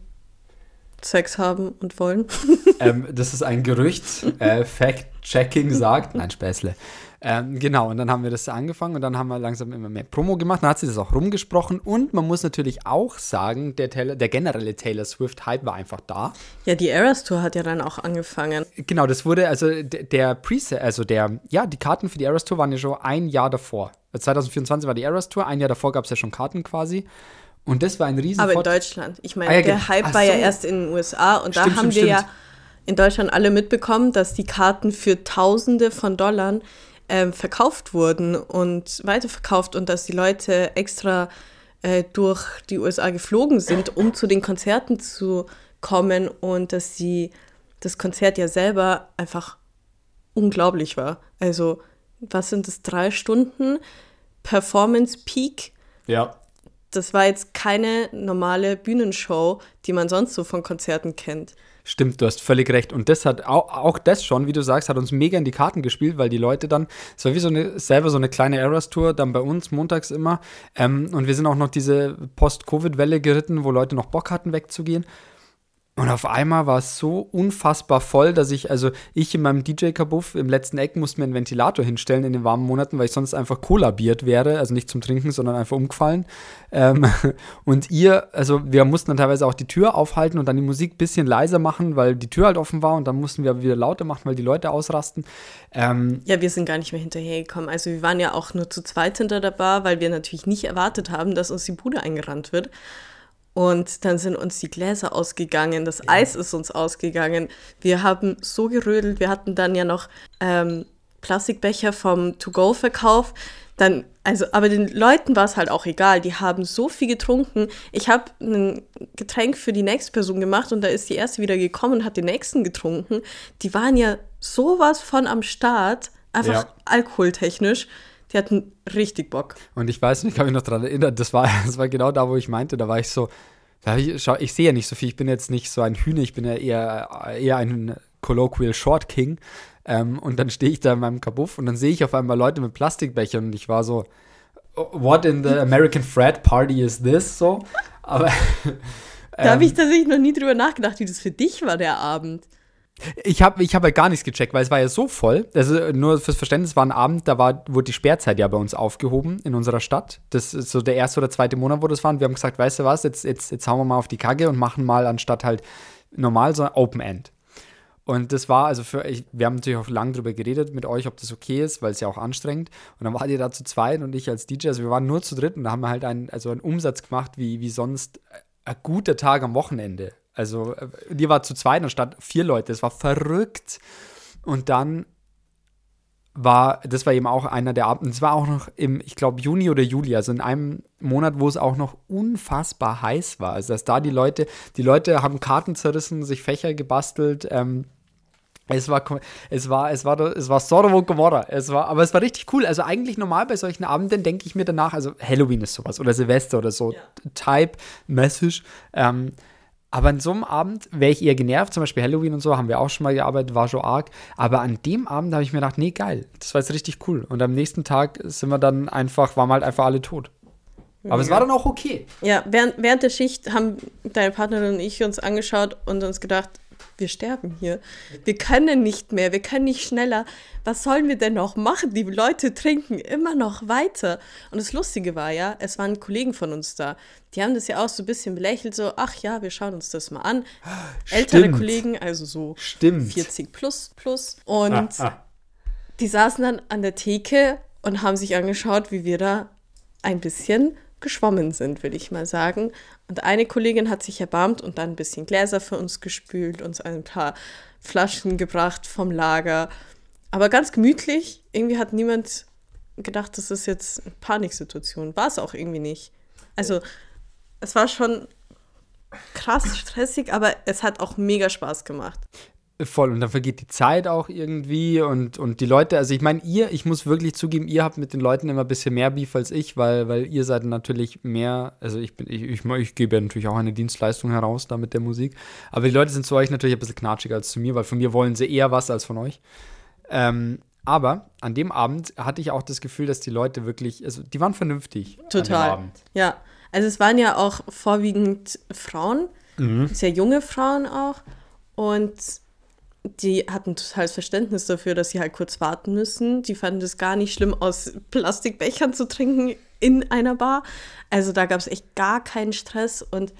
Sex haben und wollen. ähm, das ist ein Gerücht, äh, Fact-Checking sagt, nein, Späßle. Ähm, genau, und dann haben wir das angefangen und dann haben wir langsam immer mehr Promo gemacht, dann hat sie das auch rumgesprochen und man muss natürlich auch sagen, der, Taylor, der generelle Taylor Swift-Hype war einfach da. Ja, die Eras Tour hat ja dann auch angefangen. Genau, das wurde, also d- der Preset, also der, ja, die Karten für die Eras Tour waren ja schon ein Jahr davor. zwanzig vierundzwanzig war die Eras Tour, ein Jahr davor gab es ja schon Karten quasi. Und das war ein riesen Aber in Fort- Deutschland. Ich meine, ah, ja, der Hype war so. ja erst in den U S A und Stimmt, da haben stimmt, wir stimmt. ja in Deutschland alle mitbekommen, dass die Karten für Tausende von Dollar ähm, verkauft wurden und weiterverkauft und dass die Leute extra äh, durch die U S A geflogen sind, um zu den Konzerten zu kommen und dass sie das Konzert ja selber einfach unglaublich war. Also, was sind das, drei Stunden Performance Peak? Ja. Das war jetzt keine normale Bühnenshow, die man sonst so von Konzerten kennt. Stimmt, du hast völlig recht. Und das hat auch, auch das schon, wie du sagst, hat uns mega in die Karten gespielt, weil die Leute dann, es war wie so eine, selber so eine kleine Eras-Tour, dann bei uns montags immer. Ähm, und wir sind auch noch diese Post-Covid-Welle geritten, wo Leute noch Bock hatten, wegzugehen. Und auf einmal war es so unfassbar voll, dass ich, also ich in meinem D J-Kabuff im letzten Eck musste mir einen Ventilator hinstellen in den warmen Monaten, weil ich sonst einfach kollabiert wäre, also nicht zum Trinken, sondern einfach umgefallen. Ähm, und ihr, also wir mussten dann teilweise auch die Tür aufhalten und dann die Musik ein bisschen leiser machen, weil die Tür halt offen war und dann mussten wir wieder lauter machen, weil die Leute ausrasten. Ähm, ja, wir sind gar nicht mehr hinterhergekommen. Also wir waren ja auch nur zu zweit hinter der Bar, weil wir natürlich nicht erwartet haben, dass uns die Bude eingerannt wird. Und dann sind uns die Gläser ausgegangen, das ja. Eis ist uns ausgegangen. Wir haben so gerödelt, wir hatten dann ja noch ähm, Plastikbecher vom To-Go-Verkauf. Dann, also, aber den Leuten war es halt auch egal, die haben so viel getrunken. Ich habe ein Getränk für die nächste Person gemacht und da ist die erste wieder gekommen und hat den nächsten getrunken. Die waren ja sowas von am Start, einfach ja. alkoholtechnisch. Die hatten richtig Bock. Und ich weiß nicht, ich kann mich noch daran erinnern, das war, das war genau da, wo ich meinte, da war ich so, da ich, schau, ich sehe ja nicht so viel, ich bin jetzt nicht so ein Hühner, ich bin ja eher, eher ein Colloquial Short King. Ähm, und dann stehe ich da in meinem Kabuff und dann sehe ich auf einmal Leute mit Plastikbechern und ich war so, what in the American Frat Party is this? So, aber da habe ich tatsächlich noch nie drüber nachgedacht, wie das für dich war, der Abend. Ich habe ich hab halt gar nichts gecheckt, weil es war ja so voll. Also nur fürs Verständnis, war ein Abend, da war, wurde die Sperrzeit ja bei uns aufgehoben in unserer Stadt. Das ist so der erste oder zweite Monat, wo das war. Und wir haben gesagt, weißt du was, jetzt, jetzt, jetzt hauen wir mal auf die Kacke und machen mal anstatt halt normal so ein Open End. Und das war, also für, ich, wir haben natürlich auch lange drüber geredet mit euch, ob das okay ist, weil es ja auch anstrengend. Und dann wart ihr da zu zweit und ich als D J, also wir waren nur zu dritt und da haben wir halt einen, also einen Umsatz gemacht, wie, wie sonst ein guter Tag am Wochenende. Also ihr wart zu zweit anstatt vier Leute, das war verrückt. Und dann war, das war eben auch einer der Abende, es war auch noch im, ich glaube, Juni oder Juli, also in einem Monat, wo es auch noch unfassbar heiß war. Also dass da die Leute, die Leute haben Karten zerrissen, sich Fächer gebastelt, ähm, es war, es war, es war, es war Sodom und Gomorra. Es war, aber es war richtig cool. Also eigentlich normal bei solchen Abenden denke ich mir danach, also Halloween ist sowas oder Silvester oder so, ja. Type, Message, ähm, aber an so einem Abend wäre ich eher genervt, zum Beispiel Halloween und so, haben wir auch schon mal gearbeitet, war schon arg. Aber an dem Abend habe ich mir gedacht, nee, geil, das war jetzt richtig cool. Und am nächsten Tag sind wir dann einfach, waren wir halt einfach alle tot. Aber ja. Es war dann auch okay. Ja, während, während der Schicht haben deine Partnerin und ich uns angeschaut und uns gedacht, wir sterben hier. Wir können nicht mehr, wir können nicht schneller. Was sollen wir denn noch machen? Die Leute trinken immer noch weiter. Und das Lustige war ja, es waren Kollegen von uns da. Die haben das ja auch so ein bisschen belächelt, so, ach ja, wir schauen uns das mal an. Stimmt. Ältere Kollegen, also so Stimmt. vierzig plus plus. Und ah, ah. die saßen dann an der Theke und haben sich angeschaut, wie wir da ein bisschen geschwommen sind, würde ich mal sagen. Und eine Kollegin hat sich erbarmt und dann ein bisschen Gläser für uns gespült, uns ein paar Flaschen gebracht vom Lager. Aber ganz gemütlich. Irgendwie hat niemand gedacht, das ist jetzt eine Paniksituation. War es auch irgendwie nicht. Also, es war schon krass stressig, aber es hat auch mega Spaß gemacht. Voll, und dann vergeht die Zeit auch irgendwie und, und die Leute, also ich meine, ihr, ich muss wirklich zugeben, ihr habt mit den Leuten immer ein bisschen mehr Beef als ich, weil, weil ihr seid natürlich mehr, also ich bin, ich, ich, ich gebe ja natürlich auch eine Dienstleistung heraus da mit der Musik, aber die Leute sind zu euch natürlich ein bisschen knatschiger als zu mir, weil von mir wollen sie eher was als von euch. Ähm, aber an dem Abend hatte ich auch das Gefühl, dass die Leute wirklich, also die waren vernünftig. Total, an dem Abend. Ja. Also es waren ja auch vorwiegend Frauen, mhm. sehr junge Frauen auch und die hatten totales Verständnis dafür, dass sie halt kurz warten müssen. Die fanden es gar nicht schlimm, aus Plastikbechern zu trinken in einer Bar. Also da gab es echt gar keinen Stress. Und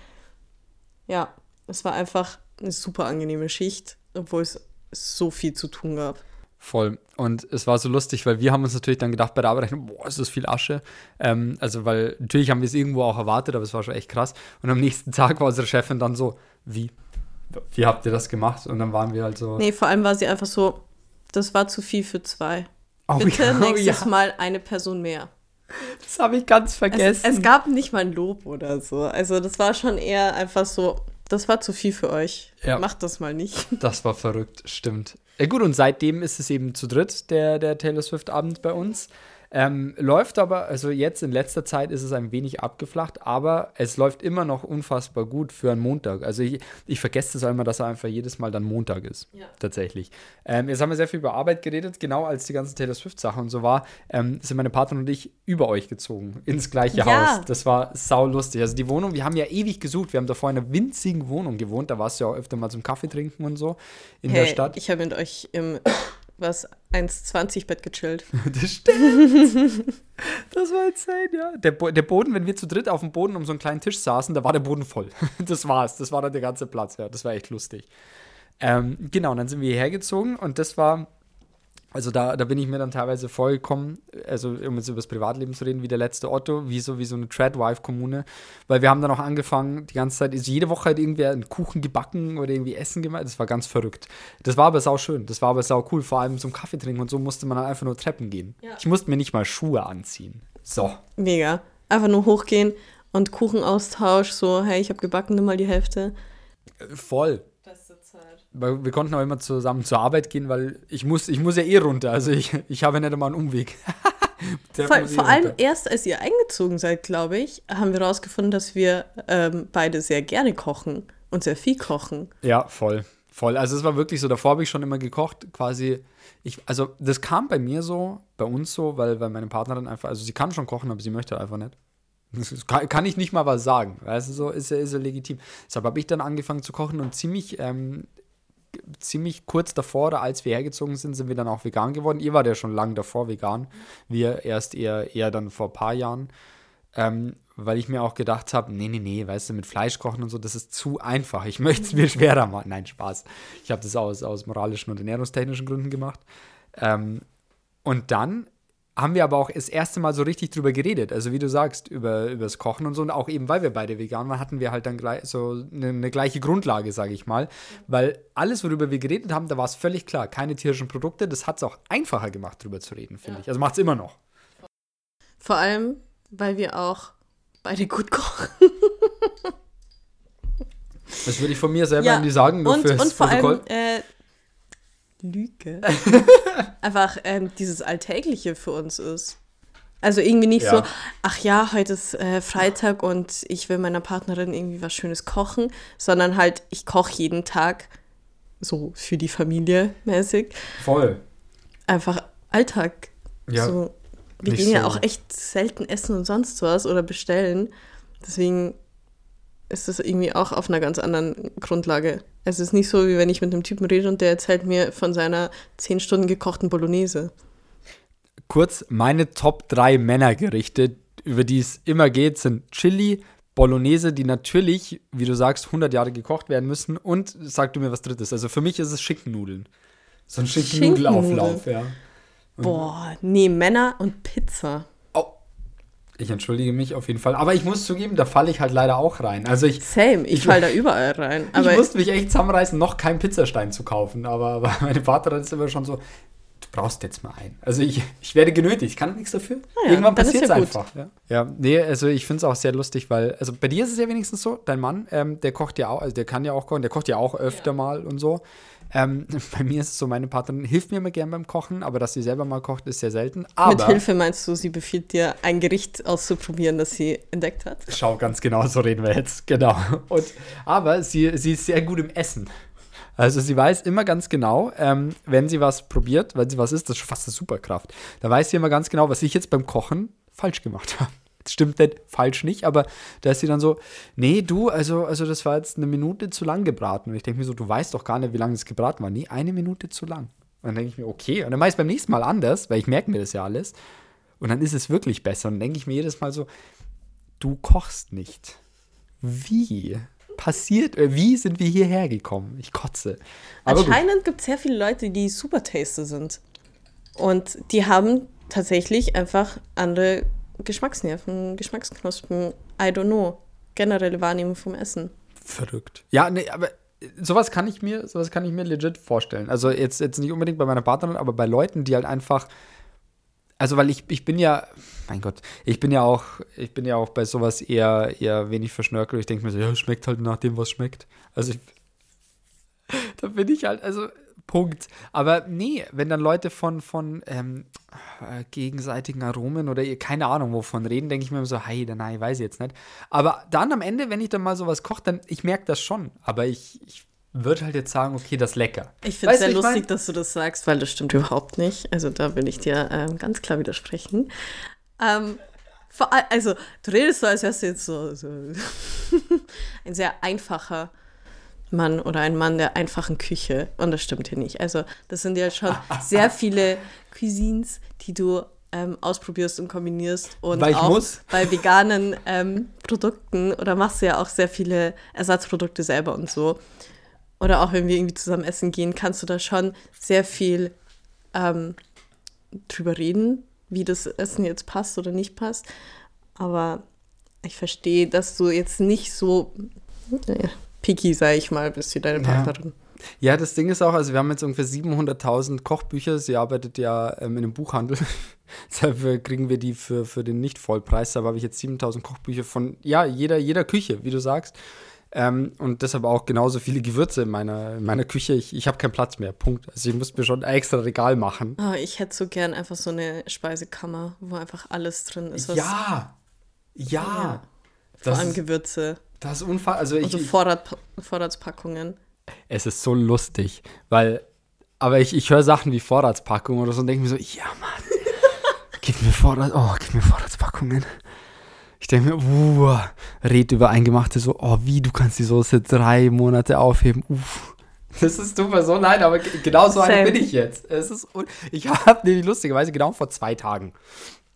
ja, es war einfach eine super angenehme Schicht, obwohl es so viel zu tun gab. Voll. Und es war so lustig, weil wir haben uns natürlich dann gedacht bei der Arbeit, boah, ist das viel Asche. Ähm, also weil natürlich haben wir es irgendwo auch erwartet, aber es war schon echt krass. Und am nächsten Tag war unsere Chefin dann so, wie? Wie habt ihr das gemacht? Und dann waren wir halt so. Nee, vor allem war sie einfach so, das war zu viel für zwei. Oh, Bitte ja, nächstes ja. Mal eine Person mehr. Das habe ich ganz vergessen. Es, es gab nicht mal ein Lob oder so. Also das war schon eher einfach so, das war zu viel für euch. Ja. Macht das mal nicht. Das war verrückt, stimmt. Ja gut, und seitdem ist es eben zu dritt, der, der Taylor Swift-Abend bei uns. Ähm, läuft aber, also jetzt in letzter Zeit ist es ein wenig abgeflacht, aber es läuft immer noch unfassbar gut für einen Montag. Also ich, ich vergesse es auch immer, dass er einfach jedes Mal dann Montag ist, ja. Tatsächlich. Ähm, jetzt haben wir sehr viel über Arbeit geredet, genau als die ganzen Taylor Swift-Sachen und so war, ähm, sind meine Partnerin und ich über euch gezogen, ins gleiche ja. Haus. Das war saulustig. Also die Wohnung, wir haben ja ewig gesucht, wir haben davor in einer winzigen Wohnung gewohnt, da warst du ja auch öfter mal zum Kaffee trinken und so in hey, der Stadt. Ich habe mit euch im was eins zwanzig Bett gechillt. Das stimmt. Das war insane, ja. Der, Bo- der Boden, wenn wir zu dritt auf dem Boden um so einen kleinen Tisch saßen, da war der Boden voll. Das war's. Das war dann der ganze Platz. Ja, das war echt lustig. Ähm, genau, und dann sind wir hierher gezogen und das war, also da, da bin ich mir dann teilweise vollkommen, also um jetzt über das Privatleben zu reden, wie der letzte Otto, wie so, wie so eine Tradwife-Kommune, weil wir haben dann auch angefangen, die ganze Zeit, ist jede Woche hat irgendwer einen Kuchen gebacken oder irgendwie Essen gemacht, das war ganz verrückt. Das war aber sau schön, das war aber sau cool, vor allem zum Kaffee trinken und so musste man dann einfach nur Treppen gehen. Ja. Ich musste mir nicht mal Schuhe anziehen. So. Mega. Einfach nur hochgehen und Kuchenaustausch, so, hey, ich habe gebacken, nimm mal die Hälfte. Voll. Weil wir konnten auch immer zusammen zur Arbeit gehen, weil ich muss, ich muss ja eh runter. Also ich, ich habe ja nicht einmal einen Umweg. vor vor allem erst, als ihr eingezogen seid, glaube ich, haben wir rausgefunden, dass wir ähm, beide sehr gerne kochen und sehr viel kochen. Ja, voll. Voll. Also es war wirklich so, davor habe ich schon immer gekocht, quasi. Ich, also das kam bei mir so, bei uns so, weil, weil meine Partnerin einfach, also sie kann schon kochen, aber sie möchte einfach nicht. Das kann, kann ich nicht mal was sagen. Weißt du, so ist ja, ist ja legitim. Deshalb habe ich dann angefangen zu kochen und ziemlich ähm, ziemlich kurz davor, oder als wir hergezogen sind, sind wir dann auch vegan geworden. Ihr wart ja schon lange davor vegan. Wir erst eher, eher dann vor ein paar Jahren. Ähm, weil ich mir auch gedacht habe, nee, nee, nee, weißt du, mit Fleisch kochen und so, das ist zu einfach. Ich möchte es mir schwerer machen. Nein, Spaß. Ich habe das aus, aus moralischen und ernährungstechnischen Gründen gemacht. Ähm, und dann haben wir aber auch das erste Mal so richtig drüber geredet. Also wie du sagst, über, über das Kochen und so. Und auch eben, weil wir beide vegan waren, hatten wir halt dann gleich so eine, eine gleiche Grundlage, sage ich mal. Weil alles, worüber wir geredet haben, da war es völlig klar. Keine tierischen Produkte. Das hat es auch einfacher gemacht, drüber zu reden, finde ja. ich. Also macht es immer noch. Vor allem, weil wir auch beide gut kochen. Das würde ich von mir selber ja, nie sagen, nur und, fürs und vor Protokoll. allem, äh, Lüge. Einfach ähm, dieses Alltägliche für uns ist. Also irgendwie nicht ja. so, ach ja, heute ist äh, Freitag und ich will meiner Partnerin irgendwie was Schönes kochen, sondern halt, ich koche jeden Tag so für die Familie mäßig. Voll. Einfach Alltag. Ja. So. Wir Nicht gehen ja so. auch echt selten essen und sonst was oder bestellen. Deswegen ist das irgendwie auch auf einer ganz anderen Grundlage. Es ist nicht so, wie wenn ich mit einem Typen rede und der erzählt mir von seiner zehn Stunden gekochten Bolognese. Kurz, meine Top drei Männergerichte, über die es immer geht, sind Chili, Bolognese, die natürlich, wie du sagst, hundert Jahre gekocht werden müssen. Und sag du mir was Drittes. Also für mich ist es Schinkennudeln. So ein Schinkennudelauflauf, ja. Boah, nee, Männer und Pizza. Oh, ich entschuldige mich auf jeden Fall. Aber ich muss zugeben, da falle ich halt leider auch rein. Also ich, Same, ich, ich falle da überall rein. Aber ich musste mich echt zusammenreißen, noch keinen Pizzastein zu kaufen. Aber, aber meine Partnerin ist immer schon so, du brauchst jetzt mal einen. Also ich, ich werde genötigt, ich kann nichts dafür. Ja, Irgendwann passiert es ja einfach. Ja. ja, nee, also ich finde es auch sehr lustig, weil, also bei dir ist es ja wenigstens so, dein Mann, ähm, der kocht ja auch, also der kann ja auch kochen, der kocht ja auch öfter ja. mal und so. Ähm, bei mir ist es so, meine Partnerin hilft mir immer gern beim Kochen, aber dass sie selber mal kocht, ist sehr selten. Aber mit Hilfe meinst du, sie befiehlt dir, ein Gericht auszuprobieren, das sie entdeckt hat? Schau, ganz genau, so reden wir jetzt, genau. Und, aber sie, sie ist sehr gut im Essen. Also sie weiß immer ganz genau, ähm, wenn sie was probiert, wenn sie was isst, das ist schon fast eine Superkraft. Da weiß sie immer ganz genau, was ich jetzt beim Kochen falsch gemacht habe. Das stimmt nicht, falsch nicht, aber da ist sie dann so, nee, du, also, also das war jetzt eine Minute zu lang gebraten. Und ich denke mir so, du weißt doch gar nicht, wie lange das gebraten war. Nee, eine Minute zu lang. Und dann denke ich mir, okay. Und dann mache ich es beim nächsten Mal anders, weil ich merke mir das ja alles. Und dann ist es wirklich besser. Und dann denke ich mir jedes Mal so, du kochst nicht. Wie? Passiert, äh, wie sind wir hierher gekommen? Ich kotze. Aber anscheinend gibt es sehr viele Leute, die super Taster sind. Und die haben tatsächlich einfach andere Geschmacksnerven, Geschmacksknospen, I don't know. Generelle Wahrnehmung vom Essen. Verrückt. Ja, nee, aber sowas kann ich mir, sowas kann ich mir legit vorstellen. Also jetzt, jetzt nicht unbedingt bei meiner Partnerin, aber bei Leuten, die halt einfach, also weil ich, ich bin ja, mein Gott, ich bin ja auch, ich bin ja auch bei sowas eher, eher wenig verschnörkelt. Ich denke mir so, ja, schmeckt halt nach dem, was schmeckt. Also ich, da bin ich halt, also Punkt. Aber nee, wenn dann Leute von, von ähm, gegenseitigen Aromen oder keine Ahnung wovon reden, denke ich mir immer so, hey, nein, weiß ich jetzt nicht. Aber dann am Ende, wenn ich dann mal sowas koche, dann, ich merke das schon. Aber ich, ich würde halt jetzt sagen, okay, das ist lecker. Ich finde es sehr lustig, mein? dass du das sagst, weil das stimmt überhaupt nicht. Also da will ich dir ähm, ganz klar widersprechen. Ähm, vor allem, also du redest so, als wärst du jetzt so, so ein sehr einfacher Mann oder ein Mann der einfachen Küche. Und das stimmt hier nicht. Also das sind ja schon sehr viele Cuisines, die du ähm, ausprobierst und kombinierst. Und Weil ich auch muss. bei veganen ähm, Produkten, oder machst du ja auch sehr viele Ersatzprodukte selber und so. Oder auch wenn wir irgendwie zusammen essen gehen, kannst du da schon sehr viel ähm, drüber reden, wie das Essen jetzt passt oder nicht passt. Aber ich verstehe, dass du jetzt nicht so äh, picky, sag ich mal, bist wie deine Partnerin. Ja. ja, das Ding ist auch, also wir haben jetzt ungefähr siebenhunderttausend Kochbücher. Sie arbeitet ja ähm, in einem Buchhandel. Deshalb kriegen wir die für, für den Nicht-Vollpreis. Da habe ich jetzt siebentausend Kochbücher von, ja, jeder, jeder Küche, wie du sagst. Ähm, und deshalb auch genauso viele Gewürze in meiner, in meiner Küche. Ich, ich habe keinen Platz mehr, Punkt. Also ich muss mir schon ein extra Regal machen. Oh, ich hätte so gern einfach so eine Speisekammer, wo einfach alles drin ist. Was ja, ja. ja. Vor allem ist, Gewürze. Das ist unfassbar. Also ich, und so Vorrat, Vorratspackungen. Es ist so lustig, weil, aber ich, ich höre Sachen wie Vorratspackungen oder so und denke mir so, ja Mann, gib mir Vorrat, oh, gib mir Vorratspackungen. Ich denke mir, uh, red über Eingemachte so, oh, wie, du kannst die Soße drei Monate aufheben, uff. Das ist tut mir so leid, aber genau so eine bin ich jetzt. Es ist, ich habe nämlich lustigerweise genau vor zwei Tagen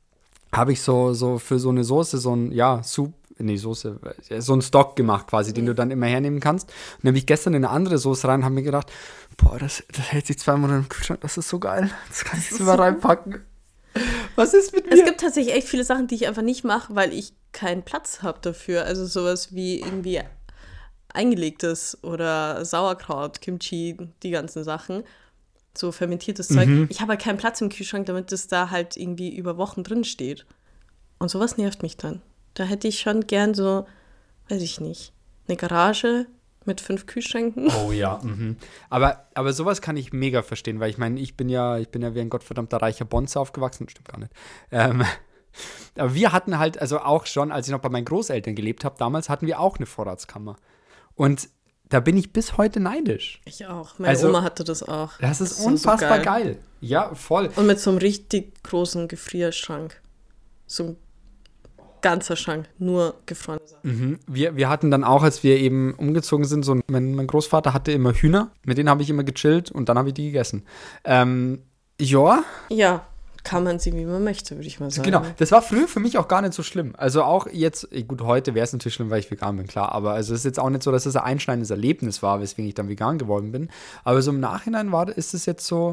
habe ich so, so für so eine Soße so ein, ja, Soup, nee, Soße, so einen Stock gemacht quasi, den du dann immer hernehmen kannst. Und dann habe ich gestern in eine andere Soße rein und habe mir gedacht, boah, das, das hält sich zwei Monate im Kühlschrank, das ist so geil. Das kann ich jetzt mal reinpacken. Was ist mit mir? Es gibt tatsächlich echt viele Sachen, die ich einfach nicht mache, weil ich keinen Platz habe dafür. Also sowas wie irgendwie eingelegtes oder Sauerkraut, Kimchi, die ganzen Sachen. So fermentiertes Zeug. Mhm. Ich habe halt keinen Platz im Kühlschrank, damit es da halt irgendwie über Wochen drin steht. Und sowas nervt mich dann. Da hätte ich schon gern so, weiß ich nicht, eine Garage mit fünf Kühlschränken. Oh ja. Mhm. Aber, aber sowas kann ich mega verstehen, weil ich meine, ich bin ja, ich bin ja wie ein gottverdammter reicher Bonze aufgewachsen. Stimmt gar nicht. Ähm, aber wir hatten halt, also auch schon, als ich noch bei meinen Großeltern gelebt habe, damals hatten wir auch eine Vorratskammer. Und da bin ich bis heute neidisch. Ich auch. Meine Also, Oma hatte das auch. Das ist Das ist so unfassbar geil. geil. Ja, voll. Und mit so einem richtig großen Gefrierschrank. So ein ganzer Schrank, nur gefrorene Sachen. Mhm. Wir, wir hatten dann auch, als wir eben umgezogen sind, so ein, mein, mein Großvater hatte immer Hühner, mit denen habe ich immer gechillt und dann habe ich die gegessen. Ähm, ja, Ja, kann man sie, wie man möchte, würde ich mal sagen. genau. Das war früher für mich auch gar nicht so schlimm. Also auch jetzt, eh, gut, heute wäre es natürlich schlimm, weil ich vegan bin, klar. Aber also es ist jetzt auch nicht so, dass es ein einschneidendes Erlebnis war, weswegen ich dann vegan geworden bin. Aber so im Nachhinein war, ist es jetzt so,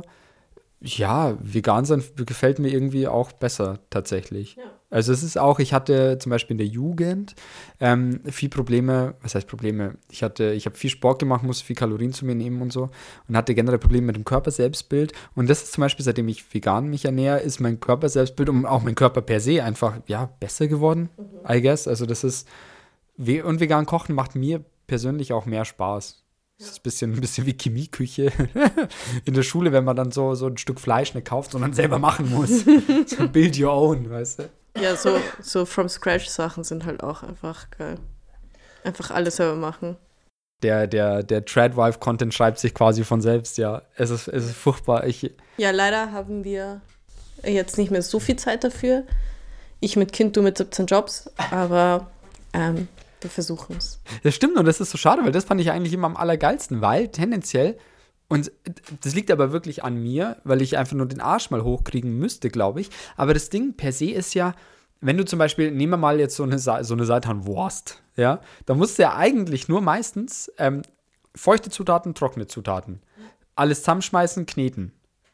ja, vegan sein gefällt mir irgendwie auch besser tatsächlich. Ja. Also es ist auch, ich hatte zum Beispiel in der Jugend ähm, viel Probleme, was heißt Probleme? Ich hatte, ich habe viel Sport gemacht, musste viel Kalorien zu mir nehmen und so und hatte generell Probleme mit dem Körperselbstbild. Und das ist zum Beispiel, seitdem ich vegan mich ernähre, ist mein Körperselbstbild und auch mein Körper per se einfach, ja, besser geworden, mhm. I guess. Also das ist, und vegan kochen macht mir persönlich auch mehr Spaß. Das ist ein bisschen, ein bisschen wie Chemieküche in der Schule, wenn man dann so, so ein Stück Fleisch nicht kauft, sondern selber machen muss. So build your own, weißt du? Ja, so, so from scratch Sachen sind halt auch einfach geil. Einfach alles selber machen. Der, der, der Tradwife-Content schreibt sich quasi von selbst, ja. Es ist, es ist furchtbar. Ich, Ja, leider haben wir jetzt nicht mehr so viel Zeit dafür. Ich mit Kind, du mit siebzehn Jobs, aber ähm, wir versuchen es. Das stimmt und das ist so schade, weil das fand ich eigentlich immer am allergeilsten, weil tendenziell, und das liegt aber wirklich an mir, weil ich einfach nur den Arsch mal hochkriegen müsste, glaube ich, aber das Ding per se ist ja, wenn du zum Beispiel, nehmen wir mal jetzt so eine, so eine Seitanwurst, ja, da musst du ja eigentlich nur meistens ähm, feuchte Zutaten, trockene Zutaten, alles zusammenschmeißen, kneten,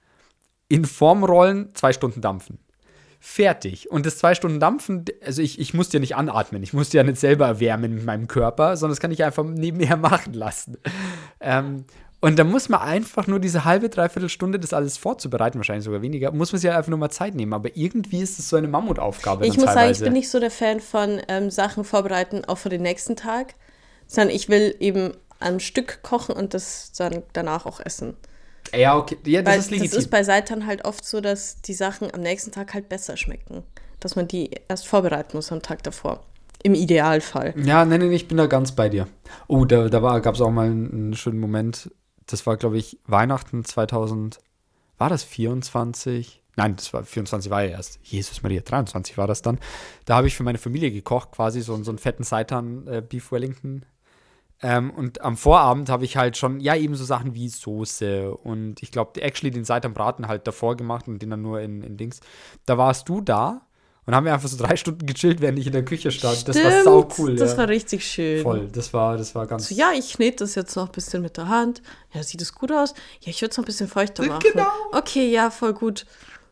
in Form rollen, zwei Stunden dampfen. Fertig. Und das zwei Stunden Dampfen, also ich, ich musste ja nicht anatmen, ich musste ja nicht selber erwärmen mit meinem Körper, sondern das kann ich einfach nebenher machen lassen. Ähm, und da muss man einfach nur diese halbe, dreiviertel Stunde, das alles vorzubereiten, wahrscheinlich sogar weniger, muss man sich ja einfach nur mal Zeit nehmen. Aber irgendwie ist es so eine Mammutaufgabe. Ich muss teilweise sagen, ich bin nicht so der Fan von ähm, Sachen vorbereiten, auch für den nächsten Tag, sondern ich will eben am Stück kochen und das dann danach auch essen. Ja, okay. Ja, das Weil ist legitim. Das ist bei Seitan halt oft so, dass die Sachen am nächsten Tag halt besser schmecken. Dass man die erst vorbereiten muss am Tag davor. Im Idealfall. Ja, nein, nein, ich bin da ganz bei dir. Oh, da, da gab es auch mal einen, einen schönen Moment. Das war, glaube ich, Weihnachten zweitausend. War das vierundzwanzig? Nein, das war vierundzwanzig war ja erst. Jesus Maria, dreiundzwanzig war das dann. Da habe ich für meine Familie gekocht, quasi so, so einen fetten Seitan äh, Beef Wellington. Ähm, und am Vorabend habe ich halt schon, ja, eben so Sachen wie Soße und ich glaube, actually den Seitanbraten halt davor gemacht und den dann nur in, in Dings. Da warst du da und haben wir einfach so drei Stunden gechillt, während ich in der Küche stand. Stimmt, das war sau cool. Das ja. war richtig schön. Voll, das war, das war ganz... So, ja, ich knete das jetzt noch ein bisschen mit der Hand. Ja, sieht es gut aus? Ja, ich würde es noch ein bisschen feuchter machen. Genau. Okay, ja, voll gut.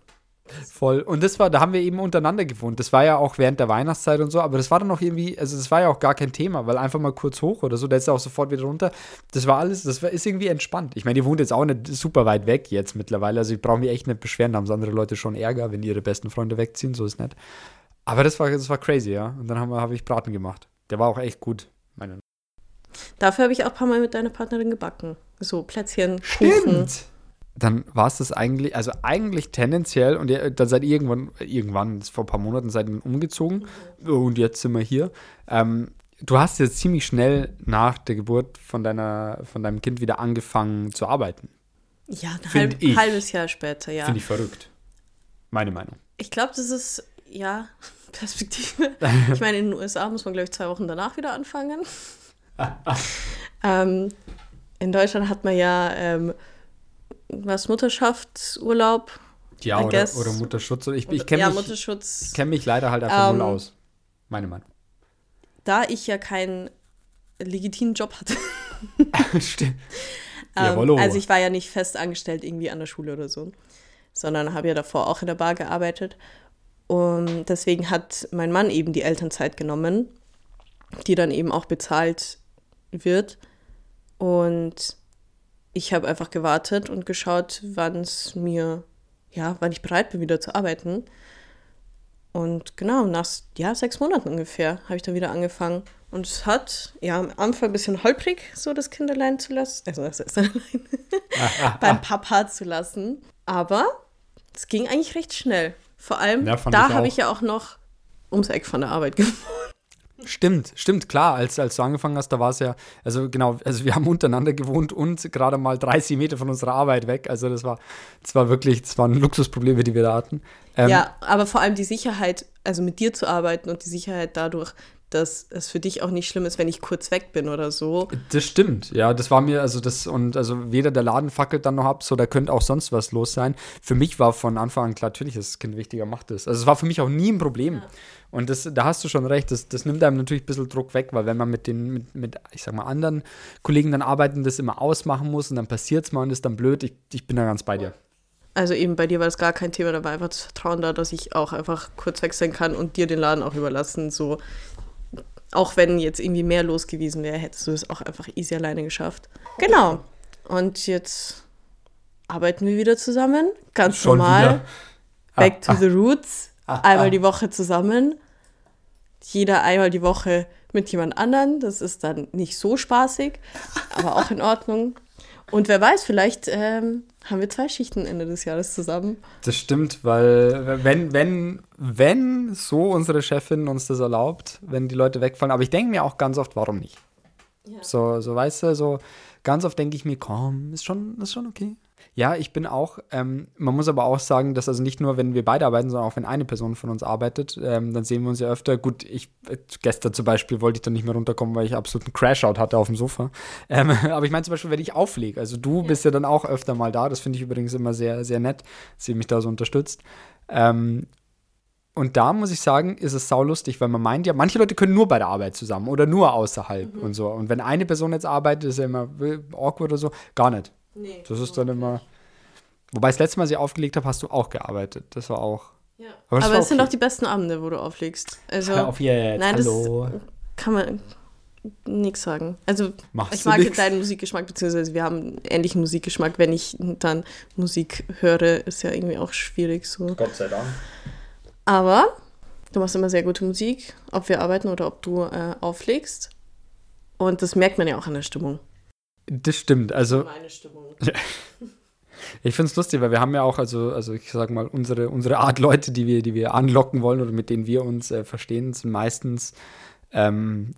Voll. Und das war, da haben wir eben untereinander gewohnt. Das war ja auch während der Weihnachtszeit und so, aber das war dann auch irgendwie, also das war ja auch gar kein Thema, weil einfach mal kurz hoch oder so, da ist er auch sofort wieder runter. Das war alles, das war, ist irgendwie entspannt. Ich meine, ihr wohnt jetzt auch nicht super weit weg jetzt mittlerweile, also ich brauche mich echt nicht beschweren, da haben andere Leute schon Ärger, wenn ihre besten Freunde wegziehen, so ist nicht. Aber das war, das war crazy, ja. Und dann habe hab ich Braten gemacht. Der war auch echt gut, meine. Dafür habe ich auch ein paar Mal mit deiner Partnerin gebacken. So Plätzchen, Stimmt. Kuchen. Dann war es das eigentlich, also eigentlich tendenziell, und ihr, dann seid ihr irgendwann, irgendwann, vor ein paar Monaten seid ihr umgezogen mhm. und jetzt sind wir hier. Ähm, du hast jetzt ziemlich schnell nach der Geburt von, deiner, von deinem Kind wieder angefangen zu arbeiten. Ja, ein halb, ich. halbes Jahr später, ja. Finde ich verrückt. Meine Meinung. Ich glaube, das ist, ja, Perspektive. Ich meine, in den U S A muss man, glaube ich, zwei Wochen danach wieder anfangen. ähm, in Deutschland hat man ja ähm, was Mutterschaftsurlaub Ja, I oder, guess. oder Mutterschutz. Ich, ich Oder- kenne ja, mich, Mutterschutz. ich kenn mich leider halt einfach Ähm, null aus. Meine Meinung. Da ich ja keinen legitimen Job hatte. Stimmt. ähm, Jawollo. also ich war ja nicht fest angestellt irgendwie an der Schule oder so, sondern habe ja davor auch in der Bar gearbeitet. Und deswegen hat mein Mann eben die Elternzeit genommen, die dann eben auch bezahlt wird. Und ich habe einfach gewartet und geschaut, wann es mir, ja, wann ich bereit bin, wieder zu arbeiten. Und genau, nach ja, sechs Monaten ungefähr habe ich dann wieder angefangen. Und es hat, ja, am Anfang ein bisschen holprig, so das Kind allein zu lassen. Also das ist allein beim Papa zu lassen. Aber es ging eigentlich recht schnell. Vor allem, Ja, fand da ich habe auch. ich ja auch noch ums Eck von der Arbeit gewohnt. Stimmt, stimmt, klar, als, als du angefangen hast, da war es ja, also genau, also wir haben untereinander gewohnt und gerade mal dreißig Meter von unserer Arbeit weg, also das war, das war wirklich, das waren Luxusprobleme, die wir da hatten. Ähm, Ja, aber vor allem die Sicherheit, also mit dir zu arbeiten und die Sicherheit dadurch, dass es für dich auch nicht schlimm ist, wenn ich kurz weg bin oder so. Das stimmt, ja, das war mir, also das, und also weder der Laden fackelt dann noch ab, so da könnte auch sonst was los sein. Für mich war von Anfang an klar, natürlich ist das Kind wichtiger, macht es. Also es war für mich auch nie ein Problem. Ja. Und das, da hast du schon recht, das, das nimmt einem natürlich ein bisschen Druck weg, weil wenn man mit den, mit, mit, ich sag mal, anderen Kollegen dann arbeiten, das immer ausmachen muss und dann passiert es mal und ist dann blöd, ich, ich bin da ganz bei dir. Also eben bei dir war das gar kein Thema, da war einfach das Vertrauen da, dass ich auch einfach kurz weg sein kann und dir den Laden auch überlassen, so. Auch wenn jetzt irgendwie mehr los gewesen wäre, hättest du es auch einfach easy alleine geschafft. Genau. Und jetzt arbeiten wir wieder zusammen. Ganz Schon normal. wieder? Back Ah, to the roots. ah, einmal ah. die Woche zusammen. Jeder einmal die Woche mit jemand anderem. Das ist dann nicht so spaßig, aber auch in Ordnung. Und wer weiß, vielleicht ähm, haben wir zwei Schichten Ende des Jahres zusammen. Das stimmt, weil wenn, wenn, wenn so unsere Chefin uns das erlaubt, wenn die Leute wegfallen, aber ich denke mir auch ganz oft, warum nicht? Ja. So, so, weißt du, so ganz oft denke ich mir, komm, ist schon, ist schon okay. Ja, ich bin auch, ähm, man muss aber auch sagen, dass also nicht nur, wenn wir beide arbeiten, sondern auch wenn eine Person von uns arbeitet, ähm, dann sehen wir uns ja öfter. Gut, ich, äh, gestern zum Beispiel wollte ich dann nicht mehr runterkommen, weil ich absolut einen Crashout hatte auf dem Sofa. Ähm, aber ich meine zum Beispiel, wenn ich auflege, also du ja. bist ja dann auch öfter mal da, das finde ich übrigens immer sehr, sehr nett, dass ihr mich da so unterstützt. Ähm, und da muss ich sagen, ist es saulustig, weil man meint ja, manche Leute können nur bei der Arbeit zusammen oder nur außerhalb mhm. und so. Und wenn eine Person jetzt arbeitet, ist ja immer awkward oder so, gar nicht. Nee, das ist dann immer. Wobei das letzte Mal, als ich aufgelegt habe, hast du auch gearbeitet. Das war auch. Ja. Aber, Aber es okay. sind auch die besten Abende, wo du auflegst. Also, Hör auf jetzt. Nein, hallo. Das kann man nichts sagen. Also Machst ich mag nix? deinen Musikgeschmack, beziehungsweise wir haben ähnlichen Musikgeschmack. Wenn ich dann Musik höre, ist ja irgendwie auch schwierig so. Gott sei Dank. Aber du machst immer sehr gute Musik, ob wir arbeiten oder ob du äh, auflegst. Und das merkt man ja auch an der Stimmung. Das stimmt, also meine Stimmung. Ich finde es lustig, weil wir haben ja auch, also, also ich sag mal, unsere, unsere Art Leute, die wir, die wir anlocken wollen oder mit denen wir uns äh, verstehen, sind meistens ähm,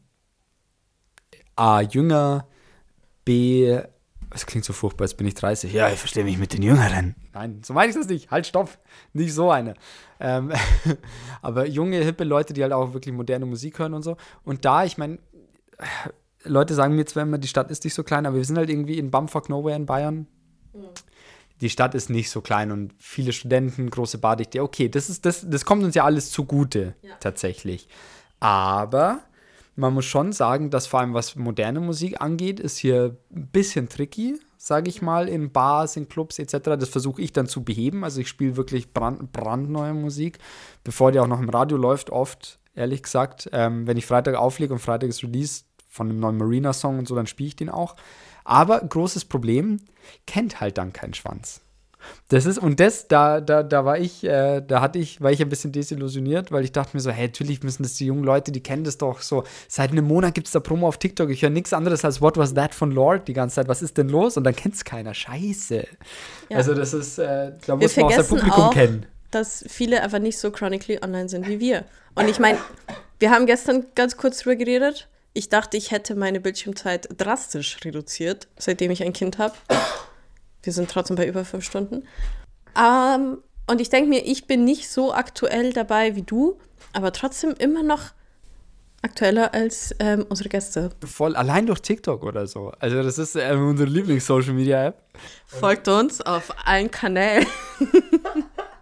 A, jünger, B, es klingt so furchtbar, jetzt bin ich dreißig, ja, ich verstehe mich mit den Jüngeren. Nein, so meine ich das nicht, halt, stopp, nicht so eine. Ähm, aber junge, hippe Leute, die halt auch wirklich moderne Musik hören und so. Und da, ich meine, Leute sagen mir zwar immer, die Stadt ist nicht so klein, aber wir sind halt irgendwie in Bumfuck Nowhere in Bayern. Mhm. Die Stadt ist nicht so klein und viele Studenten, große Bardichte. Okay, das, ist, das, das kommt uns ja alles zugute, ja. tatsächlich. Aber man muss schon sagen, dass vor allem was moderne Musik angeht, ist hier ein bisschen tricky, sage ich mal, in Bars, in Clubs et cetera. Das versuche ich dann zu beheben. Also ich spiele wirklich brand, brandneue Musik, bevor die auch noch im Radio läuft, oft, ehrlich gesagt. Ähm, wenn ich Freitag auflege und Freitag ist Release von einem neuen Marina-Song und so, dann spiele ich den auch. Aber großes Problem, kennt halt dann keinen Schwanz. Das ist, und das, da, da, da war ich, äh, da hatte ich, war ich ein bisschen desillusioniert, weil ich dachte mir so, hey, natürlich müssen das die jungen Leute, die kennen das doch so. Seit einem Monat gibt es da Promo auf TikTok, ich höre nichts anderes als What Was That von Lord die ganze Zeit. Was ist denn los? Und dann kennt es keiner. Scheiße. Ja. Also das ist, äh, da muss man auch sein Publikum auch, kennen. Dass viele einfach nicht so chronically online sind wie wir. Und ich meine, wir haben gestern ganz kurz drüber geredet. Ich dachte, ich hätte meine Bildschirmzeit drastisch reduziert, seitdem ich ein Kind habe. Wir sind trotzdem bei über fünf Stunden. Um, und ich denke mir, ich bin nicht so aktuell dabei wie du, aber trotzdem immer noch aktueller als ähm, unsere Gäste. Voll, allein durch TikTok oder so. Also das ist ähm, unsere Lieblings-Social-Media-App. Folgt uns auf allen Kanälen.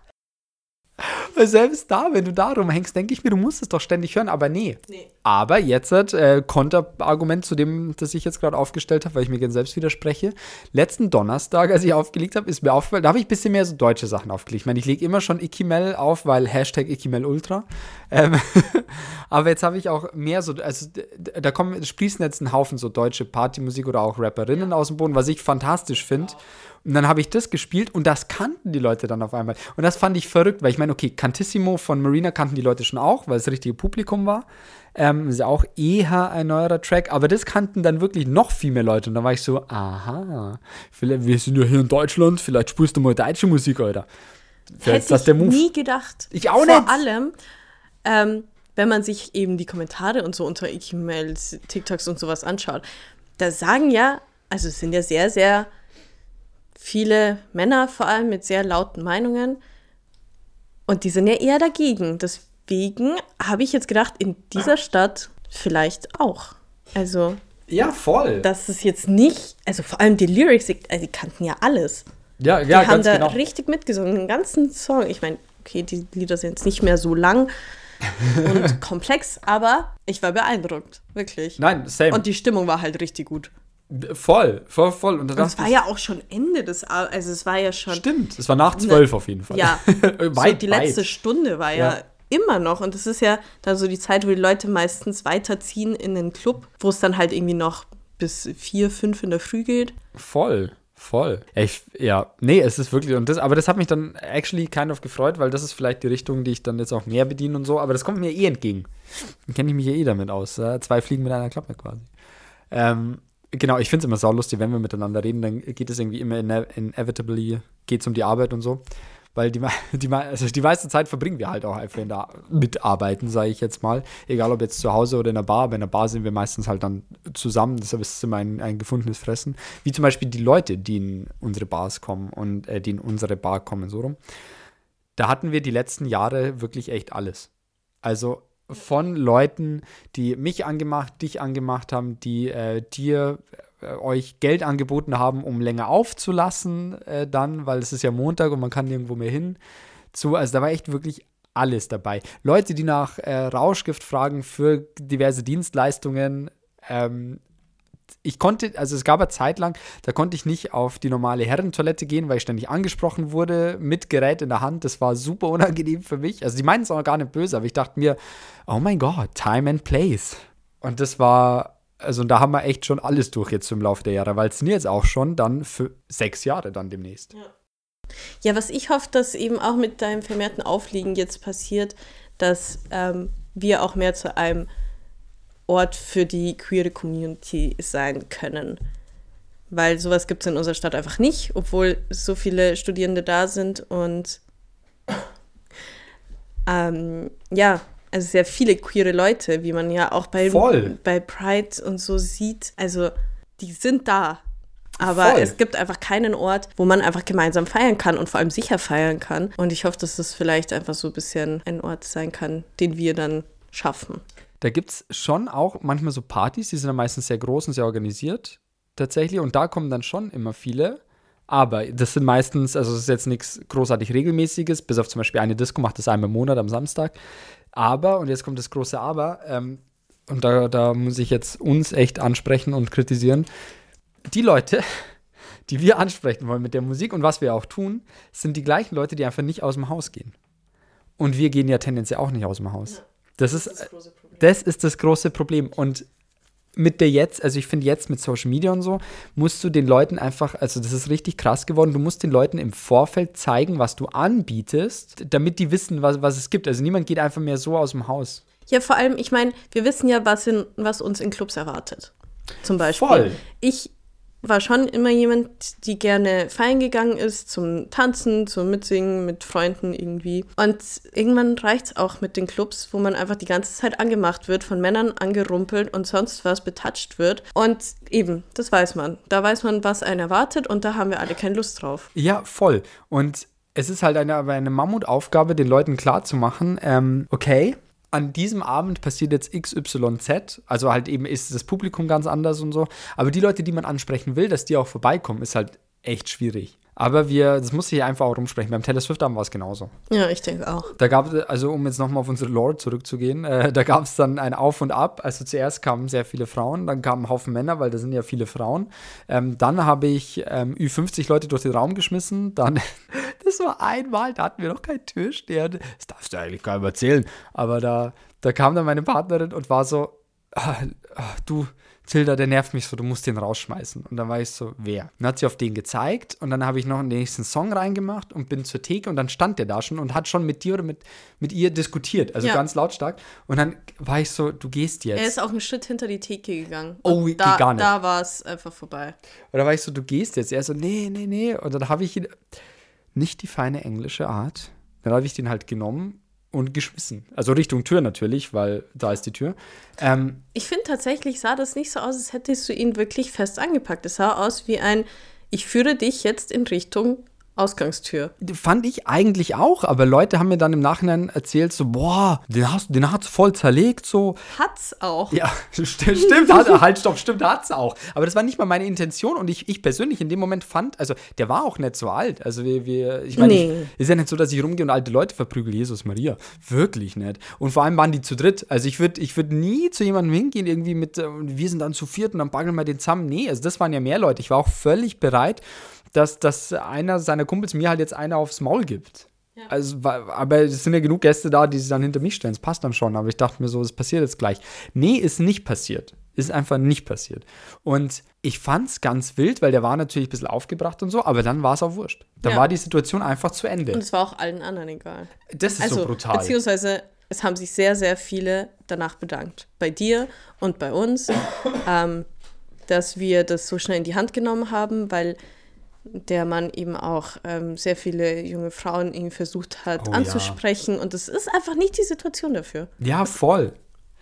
Weil selbst da, wenn du da rumhängst, denke ich mir, du musst es doch ständig hören, aber nee. nee. Aber jetzt hat äh, Konterargument zu dem, das ich jetzt gerade aufgestellt habe, weil ich mir gerne selbst widerspreche. Letzten Donnerstag, als ich aufgelegt habe, ist mir aufgefallen, da habe ich ein bisschen mehr so deutsche Sachen aufgelegt. Ich meine, ich lege immer schon Ikimel auf, weil Hashtag Ikimel Ultra. Ähm, aber jetzt habe ich auch mehr so, also da kommen, sprießen jetzt ein Haufen so deutsche Partymusik oder auch Rapperinnen aus dem Boden, was ich fantastisch finde. Und dann habe ich das gespielt und das kannten die Leute dann auf einmal. Und das fand ich verrückt, weil ich meine, okay, Cantissimo von Marina kannten die Leute schon auch, weil es das richtige Publikum war. Ähm, ist ja auch eher ein neuerer Track, aber das kannten dann wirklich noch viel mehr Leute. Und da war ich so, aha, vielleicht, wir sind ja hier in Deutschland, vielleicht spielst du mal deutsche Musik, Alter. Hätte ist das der Move. Nie gedacht. Ich auch nicht. Vor allem, ähm, wenn man sich eben die Kommentare und so unter E-Mails, TikToks und sowas anschaut, da sagen ja, also es sind ja sehr, sehr viele Männer vor allem mit sehr lauten Meinungen und die sind ja eher dagegen. Deswegen habe ich jetzt gedacht, in dieser Stadt vielleicht auch. Also ja, voll. Das ist jetzt nicht, also vor allem die Lyrics, also die kannten ja alles. Ja, ja, die ganz haben da genau. richtig mitgesungen, den ganzen Song. Ich meine, okay, die Lieder sind jetzt nicht mehr so lang und komplex, aber ich war beeindruckt, wirklich. Nein, same. Und die Stimmung war halt richtig gut. Voll, voll, voll. Und, und es war ja auch schon Ende des Abends, also es war ja schon... Stimmt, es war nach zwölf ne, auf jeden Fall. Ja, weit, so die letzte weit. Stunde war ja, ja immer noch. Und das ist ja dann so die Zeit, wo die Leute meistens weiterziehen in den Club, wo es dann halt irgendwie noch bis vier, fünf in der Früh geht. Voll, voll. Ich, ja, nee, es ist wirklich... Und das, aber das hat mich dann actually kind of gefreut, weil das ist vielleicht die Richtung, die ich dann jetzt auch mehr bediene und so. Aber das kommt mir eh entgegen. Dann kenne ich mich ja eh damit aus. Ja? Zwei Fliegen mit einer Klappe quasi. Ähm... Genau, ich finde es immer saulustig, wenn wir miteinander reden, dann geht es irgendwie immer ine- inevitably, geht es um die Arbeit und so. Weil die, die, also die meiste Zeit verbringen wir halt auch einfach in der Mitarbeiten, sage ich jetzt mal. Egal ob jetzt zu Hause oder in der Bar, aber in der Bar sind wir meistens halt dann zusammen, deshalb ist es immer ein, ein gefundenes Fressen. Wie zum Beispiel die Leute, die in unsere Bars kommen und äh, die in unsere Bar kommen, so rum. Da hatten wir die letzten Jahre wirklich echt alles. Also von Leuten, die mich angemacht, dich angemacht haben, die äh, dir, äh, euch Geld angeboten haben, um länger aufzulassen äh, dann, weil es ist ja Montag und man kann nirgendwo mehr hin. Zu, also da war echt wirklich alles dabei. Leute, die nach äh, Rauschgift fragen für diverse Dienstleistungen, ähm, ich konnte, also es gab eine Zeit lang, da konnte ich nicht auf die normale Herrentoilette gehen, weil ich ständig angesprochen wurde, mit Gerät in der Hand. Das war super unangenehm für mich. Also die meinten es auch gar nicht böse, aber ich dachte mir, oh mein Gott, time and place. Und das war, also da haben wir echt schon alles durch jetzt im Laufe der Jahre, weil es sind jetzt auch schon dann für sechs Jahre dann demnächst. Ja. Ja, was ich hoffe, dass eben auch mit deinem vermehrten Aufliegen jetzt passiert, dass ähm, wir auch mehr zu einem Ort für die queere Community sein können. Weil sowas gibt es in unserer Stadt einfach nicht, obwohl so viele Studierende da sind und ähm, ja, also sehr viele queere Leute, wie man ja auch bei, bei Pride und so sieht. Also die sind da, aber Voll. Es gibt einfach keinen Ort, wo man einfach gemeinsam feiern kann und vor allem sicher feiern kann. Und ich hoffe, dass das vielleicht einfach so ein bisschen ein Ort sein kann, den wir dann schaffen. Da gibt es schon auch manchmal so Partys, die sind dann meistens sehr groß und sehr organisiert tatsächlich. Und da kommen dann schon immer viele. Aber das sind meistens, also es ist jetzt nichts großartig Regelmäßiges, bis auf zum Beispiel eine Disco macht das einmal im Monat am Samstag. Aber, und jetzt kommt das große Aber, ähm, und da, da muss ich jetzt uns echt ansprechen und kritisieren, die Leute, die wir ansprechen wollen mit der Musik und was wir auch tun, sind die gleichen Leute, die einfach nicht aus dem Haus gehen. Und wir gehen ja tendenziell auch nicht aus dem Haus. Das ist, das ist das, das ist das große Problem. Und mit der jetzt, also ich finde jetzt mit Social Media und so, musst du den Leuten einfach, also das ist richtig krass geworden, du musst den Leuten im Vorfeld zeigen, was du anbietest, damit die wissen, was, was es gibt. Also niemand geht einfach mehr so aus dem Haus. Ja, vor allem, ich meine, wir wissen ja, was, in, was uns in Clubs erwartet. Zum Beispiel. Voll. Ich war schon immer jemand, die gerne feiern gegangen ist, zum Tanzen, zum Mitsingen, mit Freunden irgendwie. Und irgendwann reicht es auch mit den Clubs, wo man einfach die ganze Zeit angemacht wird, von Männern angerumpelt und sonst was betatscht wird. Und eben, das weiß man. Da weiß man, was einen erwartet und da haben wir alle keine Lust drauf. Ja, voll. Und es ist halt eine, eine Mammutaufgabe, den Leuten klarzumachen, ähm, okay, an diesem Abend passiert jetzt X Y Z, also halt eben ist das Publikum ganz anders und so, aber die Leute, die man ansprechen will, dass die auch vorbeikommen, ist halt echt schwierig. Aber wir, das muss ich einfach auch rumsprechen. Beim Taylor Swift-Abend war es genauso. Ja, ich denke auch. Da gab es, also um jetzt nochmal auf unsere Lore zurückzugehen, äh, da gab es dann ein Auf und Ab. Also zuerst kamen sehr viele Frauen, dann kamen ein Haufen Männer, weil da sind ja viele Frauen. Ähm, dann habe ich ähm, Ü fünfzig Leute durch den Raum geschmissen. Dann, das war einmal, da hatten wir noch keinen Tisch. Der, das darfst du eigentlich gar nicht erzählen. Aber da, da kam dann meine Partnerin und war so, ah, ah, du, Tilda, der nervt mich so, du musst den rausschmeißen. Und dann war ich so, wer? Dann hat sie auf den gezeigt und dann habe ich noch einen nächsten Song reingemacht und bin zur Theke und dann stand der da schon und hat schon mit dir oder mit, mit ihr diskutiert, also ja. ganz lautstark. Und dann war ich so, du gehst jetzt. Er ist auch einen Schritt hinter die Theke gegangen. Oh, geht da, gar nicht. Da war es einfach vorbei. Und da war ich so, du gehst jetzt. Er so, nee, nee, nee. Und dann habe ich ihn, nicht die feine englische Art, dann habe ich den halt genommen und geschmissen. Also Richtung Tür natürlich, weil da ist die Tür. Ähm, ich finde tatsächlich sah das nicht so aus, als hättest du ihn wirklich fest angepackt. Es sah aus wie ein, ich führe dich jetzt in Richtung Ausgangstür. Fand ich eigentlich auch, aber Leute haben mir dann im Nachhinein erzählt, so, boah, den, hast, den hat's voll zerlegt, so. Hat's auch. Ja, stimmt, stimmt hat, halt, stopp, stimmt, hat's auch. Aber das war nicht mal meine Intention und ich, ich persönlich in dem Moment fand, also der war auch nicht so alt. Also wir, wir ich meine, nee. ist ja nicht so, dass ich rumgehe und alte Leute verprügel, Jesus Maria, wirklich nicht. Und vor allem waren die zu dritt. Also ich würde ich würd nie zu jemandem hingehen, irgendwie mit, äh, wir sind dann zu viert und dann baggeln wir den zusammen. Nee, also das waren ja mehr Leute. Ich war auch völlig bereit, dass, dass einer seiner Kumpels mir halt jetzt einer aufs Maul gibt. Ja. Also, aber es sind ja genug Gäste da, die sich dann hinter mich stellen. Es passt dann schon. Aber ich dachte mir so, es passiert jetzt gleich. Nee, ist nicht passiert. Ist einfach nicht passiert. Und ich fand es ganz wild, weil der war natürlich ein bisschen aufgebracht und so, aber dann war es auch wurscht. Dann ja. war die Situation einfach zu Ende. Und es war auch allen anderen egal. Das ist also, so brutal. Beziehungsweise, es haben sich sehr, sehr viele danach bedankt. Bei dir und bei uns, ähm, dass wir das so schnell in die Hand genommen haben, weil der Mann eben auch ähm, sehr viele junge Frauen irgendwie versucht hat oh, anzusprechen. Ja. Und das ist einfach nicht die Situation dafür. Ja, voll.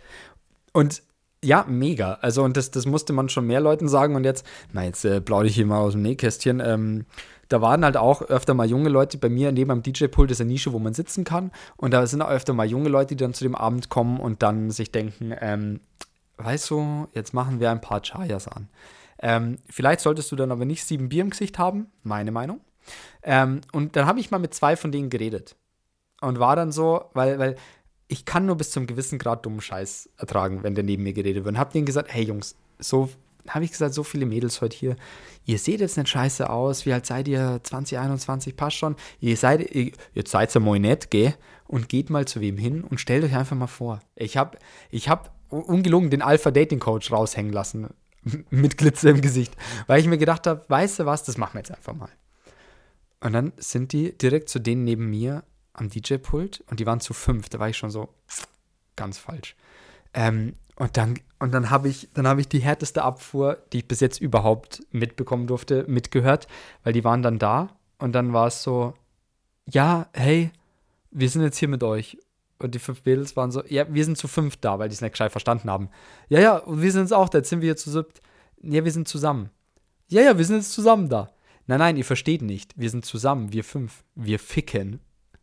Und ja, mega. Also und das, das musste man schon mehr Leuten sagen. Und jetzt, na jetzt äh, plaudere ich hier mal aus dem Nähkästchen. Ähm, da waren halt auch öfter mal junge Leute bei mir neben am D J-Pult, ist eine Nische, wo man sitzen kann. Und da sind auch öfter mal junge Leute, die dann zu dem Abend kommen und dann sich denken, ähm, weißt du, jetzt machen wir ein paar Chayas an. Ähm, vielleicht solltest du dann aber nicht sieben Bier im Gesicht haben, meine Meinung. Ähm, und dann habe ich mal mit zwei von denen geredet. Und war dann so, weil, weil ich kann nur bis zum gewissen Grad dummen Scheiß ertragen, wenn der neben mir geredet wird. Und hab denen gesagt, hey Jungs, so, habe ich gesagt, so viele Mädels heute hier, ihr seht jetzt nicht scheiße aus, wie alt seid ihr, zwanzig einundzwanzig, passt schon. Ihr seid, ihr, jetzt seid ihr mal nett, gell? Und geht mal zu wem hin und stellt euch einfach mal vor. Ich habe, ich habe ungelogen den Alpha-Dating-Coach raushängen lassen. Mit Glitzer im Gesicht. Weil ich mir gedacht habe, weißt du was, das machen wir jetzt einfach mal. Und dann sind die direkt zu denen neben mir am D J-Pult und die waren zu fünf. Da war ich schon so ganz falsch. Ähm, und dann, und dann habe ich, dann habe ich die härteste Abfuhr, die ich bis jetzt überhaupt mitbekommen durfte, mitgehört, weil die waren dann da und dann war es so, ja, hey, wir sind jetzt hier mit euch. Und die fünf Mädels waren so, ja, wir sind zu fünf da, weil die es nicht gescheit verstanden haben. Ja, ja, und wir sind es auch da, jetzt sind wir hier zu siebt. Ja, wir sind zusammen. Ja, ja, wir sind jetzt zusammen da. Nein, nein, ihr versteht nicht. Wir sind zusammen, wir fünf. Wir ficken.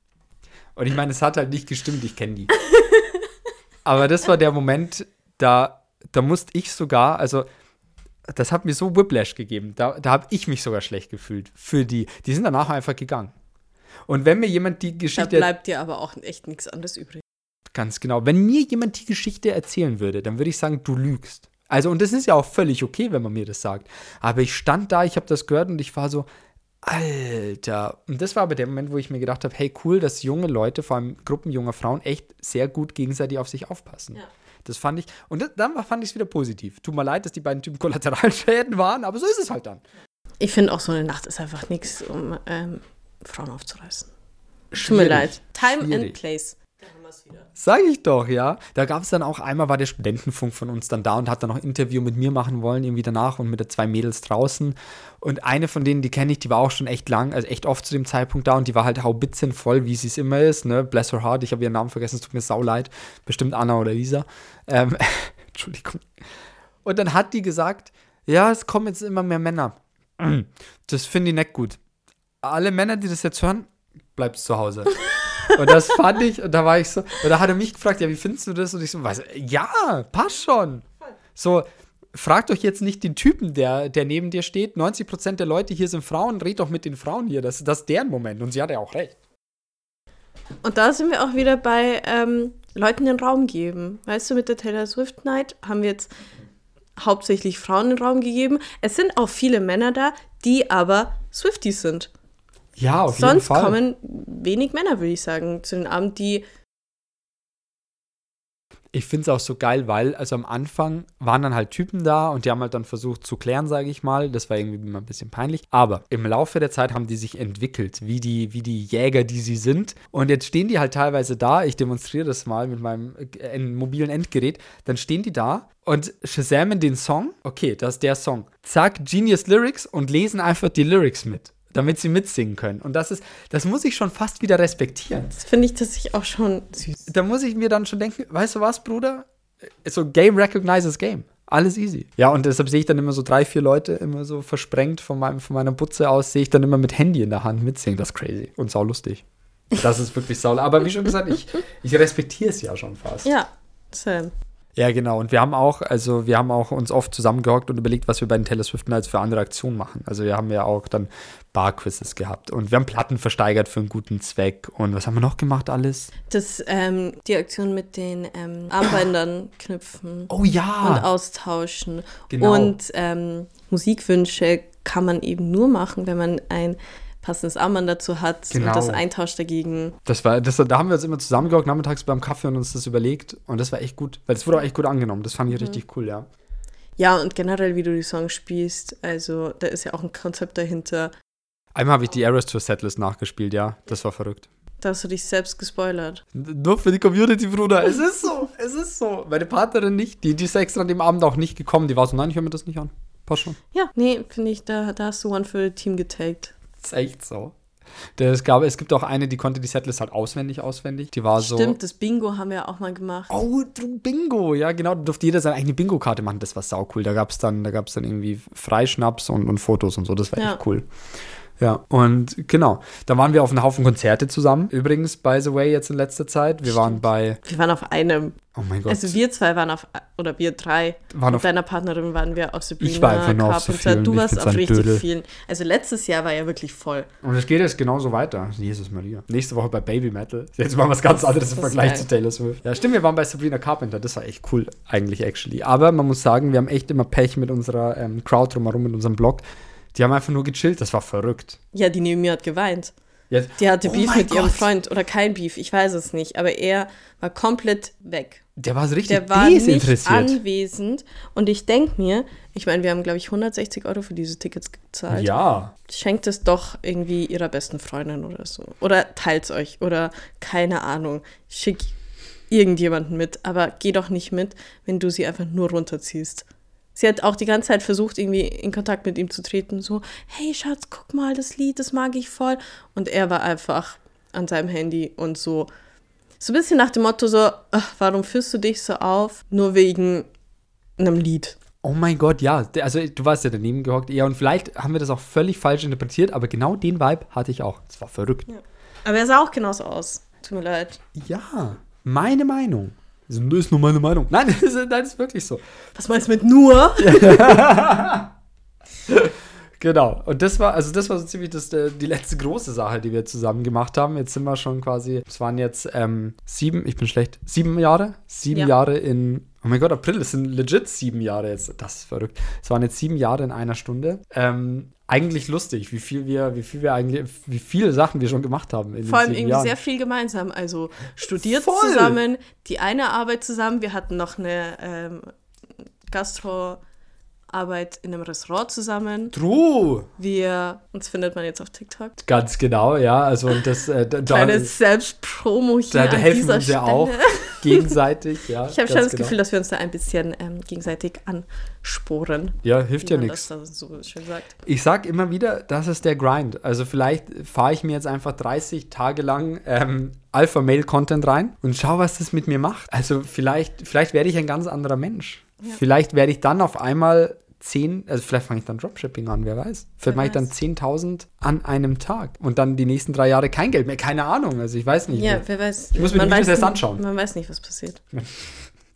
Und ich meine, es hat halt nicht gestimmt, ich kenne die. Aber das war der Moment, da, da musste ich sogar, also das hat mir so Whiplash gegeben. Da, da habe ich mich sogar schlecht gefühlt für die. Die sind danach einfach gegangen. Und wenn mir jemand die Geschichte... Da bleibt dir aber auch echt nichts anderes übrig. Ganz genau. Wenn mir jemand die Geschichte erzählen würde, dann würde ich sagen, du lügst. Also, und das ist ja auch völlig okay, wenn man mir das sagt. Aber ich stand da, ich habe das gehört und ich war so, Alter. Und das war aber der Moment, wo ich mir gedacht habe, hey, cool, dass junge Leute, vor allem Gruppen junger Frauen, echt sehr gut gegenseitig auf sich aufpassen. Ja. Das fand ich, und das, dann fand ich es wieder positiv. Tut mir leid, dass die beiden Typen Kollateralschäden waren, aber so ist es halt dann. Ich finde auch, so eine Nacht ist einfach nichts, um ähm, Frauen aufzureißen. Schwierig. Tut mir leid. Time Schwierig. and Place. Da haben wir es wieder. Sag ich doch, ja. Da gab es dann auch, einmal war der Studentenfunk von uns dann da und hat dann noch ein Interview mit mir machen wollen, irgendwie danach und mit den zwei Mädels draußen. Und eine von denen, die kenne ich, die war auch schon echt lang, also echt oft zu dem Zeitpunkt da und die war halt haubitzenvoll, wie sie es immer ist, ne? Bless her heart, ich habe ihren Namen vergessen, es tut mir sauleid. Bestimmt Anna oder Lisa. Ähm, Entschuldigung. Und dann hat die gesagt, ja, es kommen jetzt immer mehr Männer. Das finde ich nicht gut. Alle Männer, die das jetzt hören, bleibst zu Hause. Und das fand ich, und da war ich so, und da hat er mich gefragt, ja, wie findest du das? Und ich so, was, ja, passt schon. So, fragt euch jetzt nicht den Typen, der, der neben dir steht. neunzig Prozent der Leute hier sind Frauen. Red doch mit den Frauen hier. Das, das ist deren Moment. Und sie hat ja auch recht. Und da sind wir auch wieder bei ähm, Leuten den Raum geben. Weißt du, mit der Taylor Swift Night haben wir jetzt hauptsächlich Frauen den Raum gegeben. Es sind auch viele Männer da, die aber Swifties sind. Ja, auf jeden Sonst Fall. Sonst kommen wenig Männer, würde ich sagen, zu den Abend, die Ich finde es auch so geil, weil, also am Anfang waren dann halt Typen da und die haben halt dann versucht zu klären, sage ich mal. Das war irgendwie immer ein bisschen peinlich. Aber im Laufe der Zeit haben die sich entwickelt, wie die, wie die Jäger, die sie sind. Und jetzt stehen die halt teilweise da. Ich demonstriere das mal mit meinem äh, mobilen Endgerät. Dann stehen die da und shazamen den Song. Okay, das ist der Song. Zack, Genius Lyrics und lesen einfach die Lyrics mit, damit sie mitsingen können. Und das ist, das muss ich schon fast wieder respektieren. Das finde ich tatsächlich auch schon süß. Da muss ich mir dann schon denken, weißt du was, Bruder? So, Game recognizes Game. Alles easy. Ja, und deshalb sehe ich dann immer so drei, vier Leute immer so versprengt von, meinem, von meiner Butze aus, sehe ich dann immer mit Handy in der Hand mitsingen. Das ist crazy und saulustig. Das ist wirklich sau. Aber wie schon gesagt, ich, ich respektiere es ja schon fast. Ja, Sam. Ja, genau. Und wir haben auch, also wir haben auch uns oft zusammengehockt und überlegt, was wir bei den Taylor Swift Nights für andere Aktionen machen. Also wir haben ja auch dann Bar-Quizzes gehabt und wir haben Platten versteigert für einen guten Zweck. Und was haben wir noch gemacht alles? Das, ähm, die Aktion mit den ähm, Armbändern knüpfen. Oh ja! Und austauschen. Genau. Und ähm, Musikwünsche kann man eben nur machen, wenn man ein passendes Armband dazu hat genau. und das eintauscht dagegen. Das war, das, da haben wir uns immer zusammengehockt, nachmittags beim Kaffee und uns das überlegt. Und das war echt gut, weil es wurde auch echt gut angenommen. Das fand ich mhm. richtig cool, ja. Ja, und generell, wie du die Songs spielst, also da ist ja auch ein Konzept dahinter. Einmal habe ich die Eras Tour Setlist nachgespielt, ja. Das war verrückt. Da hast du dich selbst gespoilert. Nur für die Community, Bruder. Es ist so, es ist so. Meine Partnerin nicht, die, die ist extra an dem Abend auch nicht gekommen. Die war so, nein, ich höre mir das nicht an. Passt schon. Ja, nee, finde ich, da, da hast du One für das Team getaggt. Das ist echt so. Es, gab, es gibt auch eine, die konnte die Setlist halt auswendig, auswendig. Die war so. Stimmt, das Bingo haben wir auch mal gemacht. Oh, Bingo, ja genau. Da durfte jeder seine eigene Bingo-Karte machen. Das war saucool. Da gab es dann, da gab's dann irgendwie Freischnaps und, und Fotos und so. Das war ja. echt cool. Ja, und genau, da waren wir auf einem Haufen Konzerte zusammen. Übrigens, by the way, jetzt in letzter Zeit. Wir Stimmt. waren bei... Wir waren auf einem. Oh mein Gott. Also wir zwei waren auf, oder wir drei. Waren Mit deiner Partnerin waren wir auf Sabrina, ich war einfach nur auf so vielen. Du warst auf richtig Dödel. vielen. Also letztes Jahr war ja wirklich voll. Und es geht jetzt genauso weiter. Jesus Maria. Nächste Woche bei Baby Metal. Jetzt machen wir was ganz anderes im Vergleich geil. zu Taylor Swift. Ja, stimmt, wir waren bei Sabrina Carpenter. Das war echt cool, eigentlich, actually. Aber man muss sagen, wir haben echt immer Pech mit unserer ähm, Crowd drumherum, mit unserem Blog. Die haben einfach nur gechillt, das war verrückt. Ja, die neben mir hat geweint. Ja. Die hatte oh Beef mit Gott. ihrem Freund oder kein Beef, ich weiß es nicht. Aber er war komplett weg. Der war so richtig Der war nicht desinteressiert. anwesend. Und ich denke mir, ich meine, wir haben, glaube ich, hundertsechzig Euro für diese Tickets gezahlt. Ja. Schenkt es doch irgendwie ihrer besten Freundin oder so. Oder teilt es euch. Oder keine Ahnung. Schick irgendjemanden mit. Aber geh doch nicht mit, wenn du sie einfach nur runterziehst. Sie hat auch die ganze Zeit versucht, irgendwie in Kontakt mit ihm zu treten. So, hey Schatz, guck mal, das Lied, das mag ich voll. Und er war einfach an seinem Handy und so, so ein bisschen nach dem Motto so, ach, warum führst du dich so auf? Nur wegen einem Lied. Oh mein Gott, ja. Also du warst ja daneben gehockt. Ja, und vielleicht haben wir das auch völlig falsch interpretiert, aber genau den Vibe hatte ich auch. Das war verrückt. Ja. Aber er sah auch genauso aus. Tut mir leid. Ja, meine Meinung. Das ist nur meine Meinung. Nein, das ist, das ist wirklich so. Was meinst du mit nur? Genau. Und das war, also das war so ziemlich das, die letzte große Sache, die wir zusammen gemacht haben. Jetzt sind wir schon quasi, es waren jetzt ähm, sieben, ich bin schlecht, sieben Jahre? Sieben ja. Jahre in, oh mein Gott, April, es sind legit sieben Jahre jetzt. Das ist verrückt. Es waren jetzt sieben Jahre in einer Stunde. Ähm, eigentlich lustig, wie viel wir, wie viel wir eigentlich, wie viele Sachen wir schon gemacht haben. In Vor allem den irgendwie Jahren. sehr viel gemeinsam. Also studiert Voll. zusammen, die eine Arbeit zusammen. Wir hatten noch eine ähm, Gastro- Arbeit in einem Restaurant zusammen. True. Wir, uns findet man jetzt auf TikTok. Ganz genau, ja. Also und das äh, da, Kleine Selbstpromo hier da, da an helfen dieser uns ja Stelle. auch gegenseitig. Ja, ich habe schon das genau. Gefühl, dass wir uns da ein bisschen ähm, gegenseitig ansporen. Ja, hilft ja nichts. Das, das so schön sagt. Ich sag immer wieder, das ist der Grind. Also vielleicht fahre ich mir jetzt einfach dreißig Tage lang ähm, Alpha-Mail-Content rein und schau, was das mit mir macht. Also vielleicht, vielleicht werde ich ein ganz anderer Mensch. Ja. Vielleicht werde ich dann auf einmal zehn, also vielleicht fange ich dann Dropshipping an, wer weiß. Vielleicht mache ich dann zehntausend an einem Tag und dann die nächsten drei Jahre kein Geld mehr. Keine Ahnung, also ich weiß nicht. Ja, wer weiß. Ich muss mir man die Videos weiß erst nicht, anschauen. Man weiß nicht, was passiert.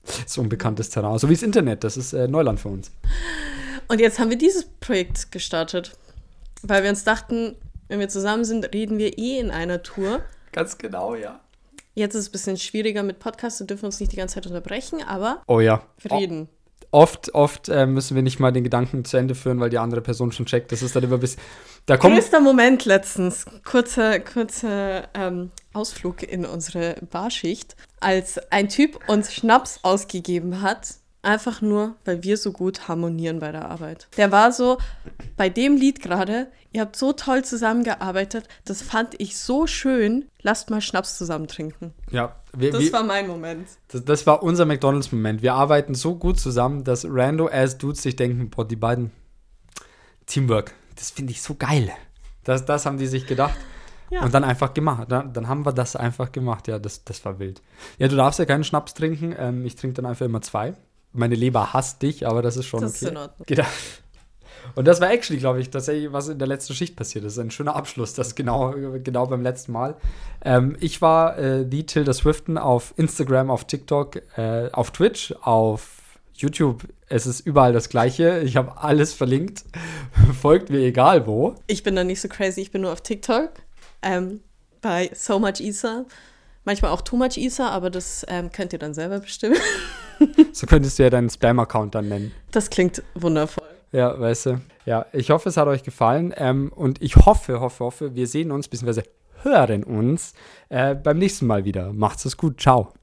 So unbekanntes Terrain. So wie das Internet, das ist äh, Neuland für uns. Und jetzt haben wir dieses Projekt gestartet, weil wir uns dachten, wenn wir zusammen sind, reden wir eh in einer Tour. Ganz genau, ja. Jetzt ist es ein bisschen schwieriger mit Podcasts, wir dürfen uns nicht die ganze Zeit unterbrechen, aber oh ja. wir reden. Oft, oft äh, müssen wir nicht mal den Gedanken zu Ende führen, weil die andere Person schon checkt. Das ist dann immer bis. Da kommt Größter Moment letztens, kurzer, kurzer ähm, Ausflug in unsere Barschicht, als ein Typ uns Schnaps ausgegeben hat, einfach nur, weil wir so gut harmonieren bei der Arbeit. Der war so, bei dem Lied gerade, ihr habt so toll zusammengearbeitet, das fand ich so schön, lasst mal Schnaps zusammen trinken. Ja, wir, das wir, war mein Moment. Das, das war unser McDonalds-Moment. Wir arbeiten so gut zusammen, dass Rando-Ass-Dudes sich denken, boah, die beiden Teamwork, das finde ich so geil. Das, das haben die sich gedacht. Ja. Und dann einfach gemacht. Dann, dann haben wir das einfach gemacht. Ja, das, das war wild. Ja, du darfst ja keinen Schnaps trinken. Ähm, ich trinke dann einfach immer zwei. Meine Leber hasst dich, aber das ist schon das okay. Ist in Ordnung. Genau. Und das war actually, glaube ich, tatsächlich, was in der letzten Schicht passiert ist. Ein schöner Abschluss, das genau, genau beim letzten Mal. Ähm, ich war äh, die Tilda Swifton auf Instagram, auf TikTok, äh, auf Twitch, auf YouTube. Es ist überall das Gleiche. Ich habe alles verlinkt. Folgt mir egal wo. Ich bin da nicht so crazy. Ich bin nur auf TikTok. Ähm, bei So Much Isa. Manchmal auch Too Much Isa, aber das ähm, könnt ihr dann selber bestimmen. So könntest du ja deinen Spam-Account dann nennen. Das klingt wundervoll. Ja, weißt du. Ja, ich hoffe, es hat euch gefallen. Ähm, und ich hoffe, hoffe, hoffe, wir sehen uns, beziehungsweise hören uns äh, beim nächsten Mal wieder. Macht's es gut. Ciao.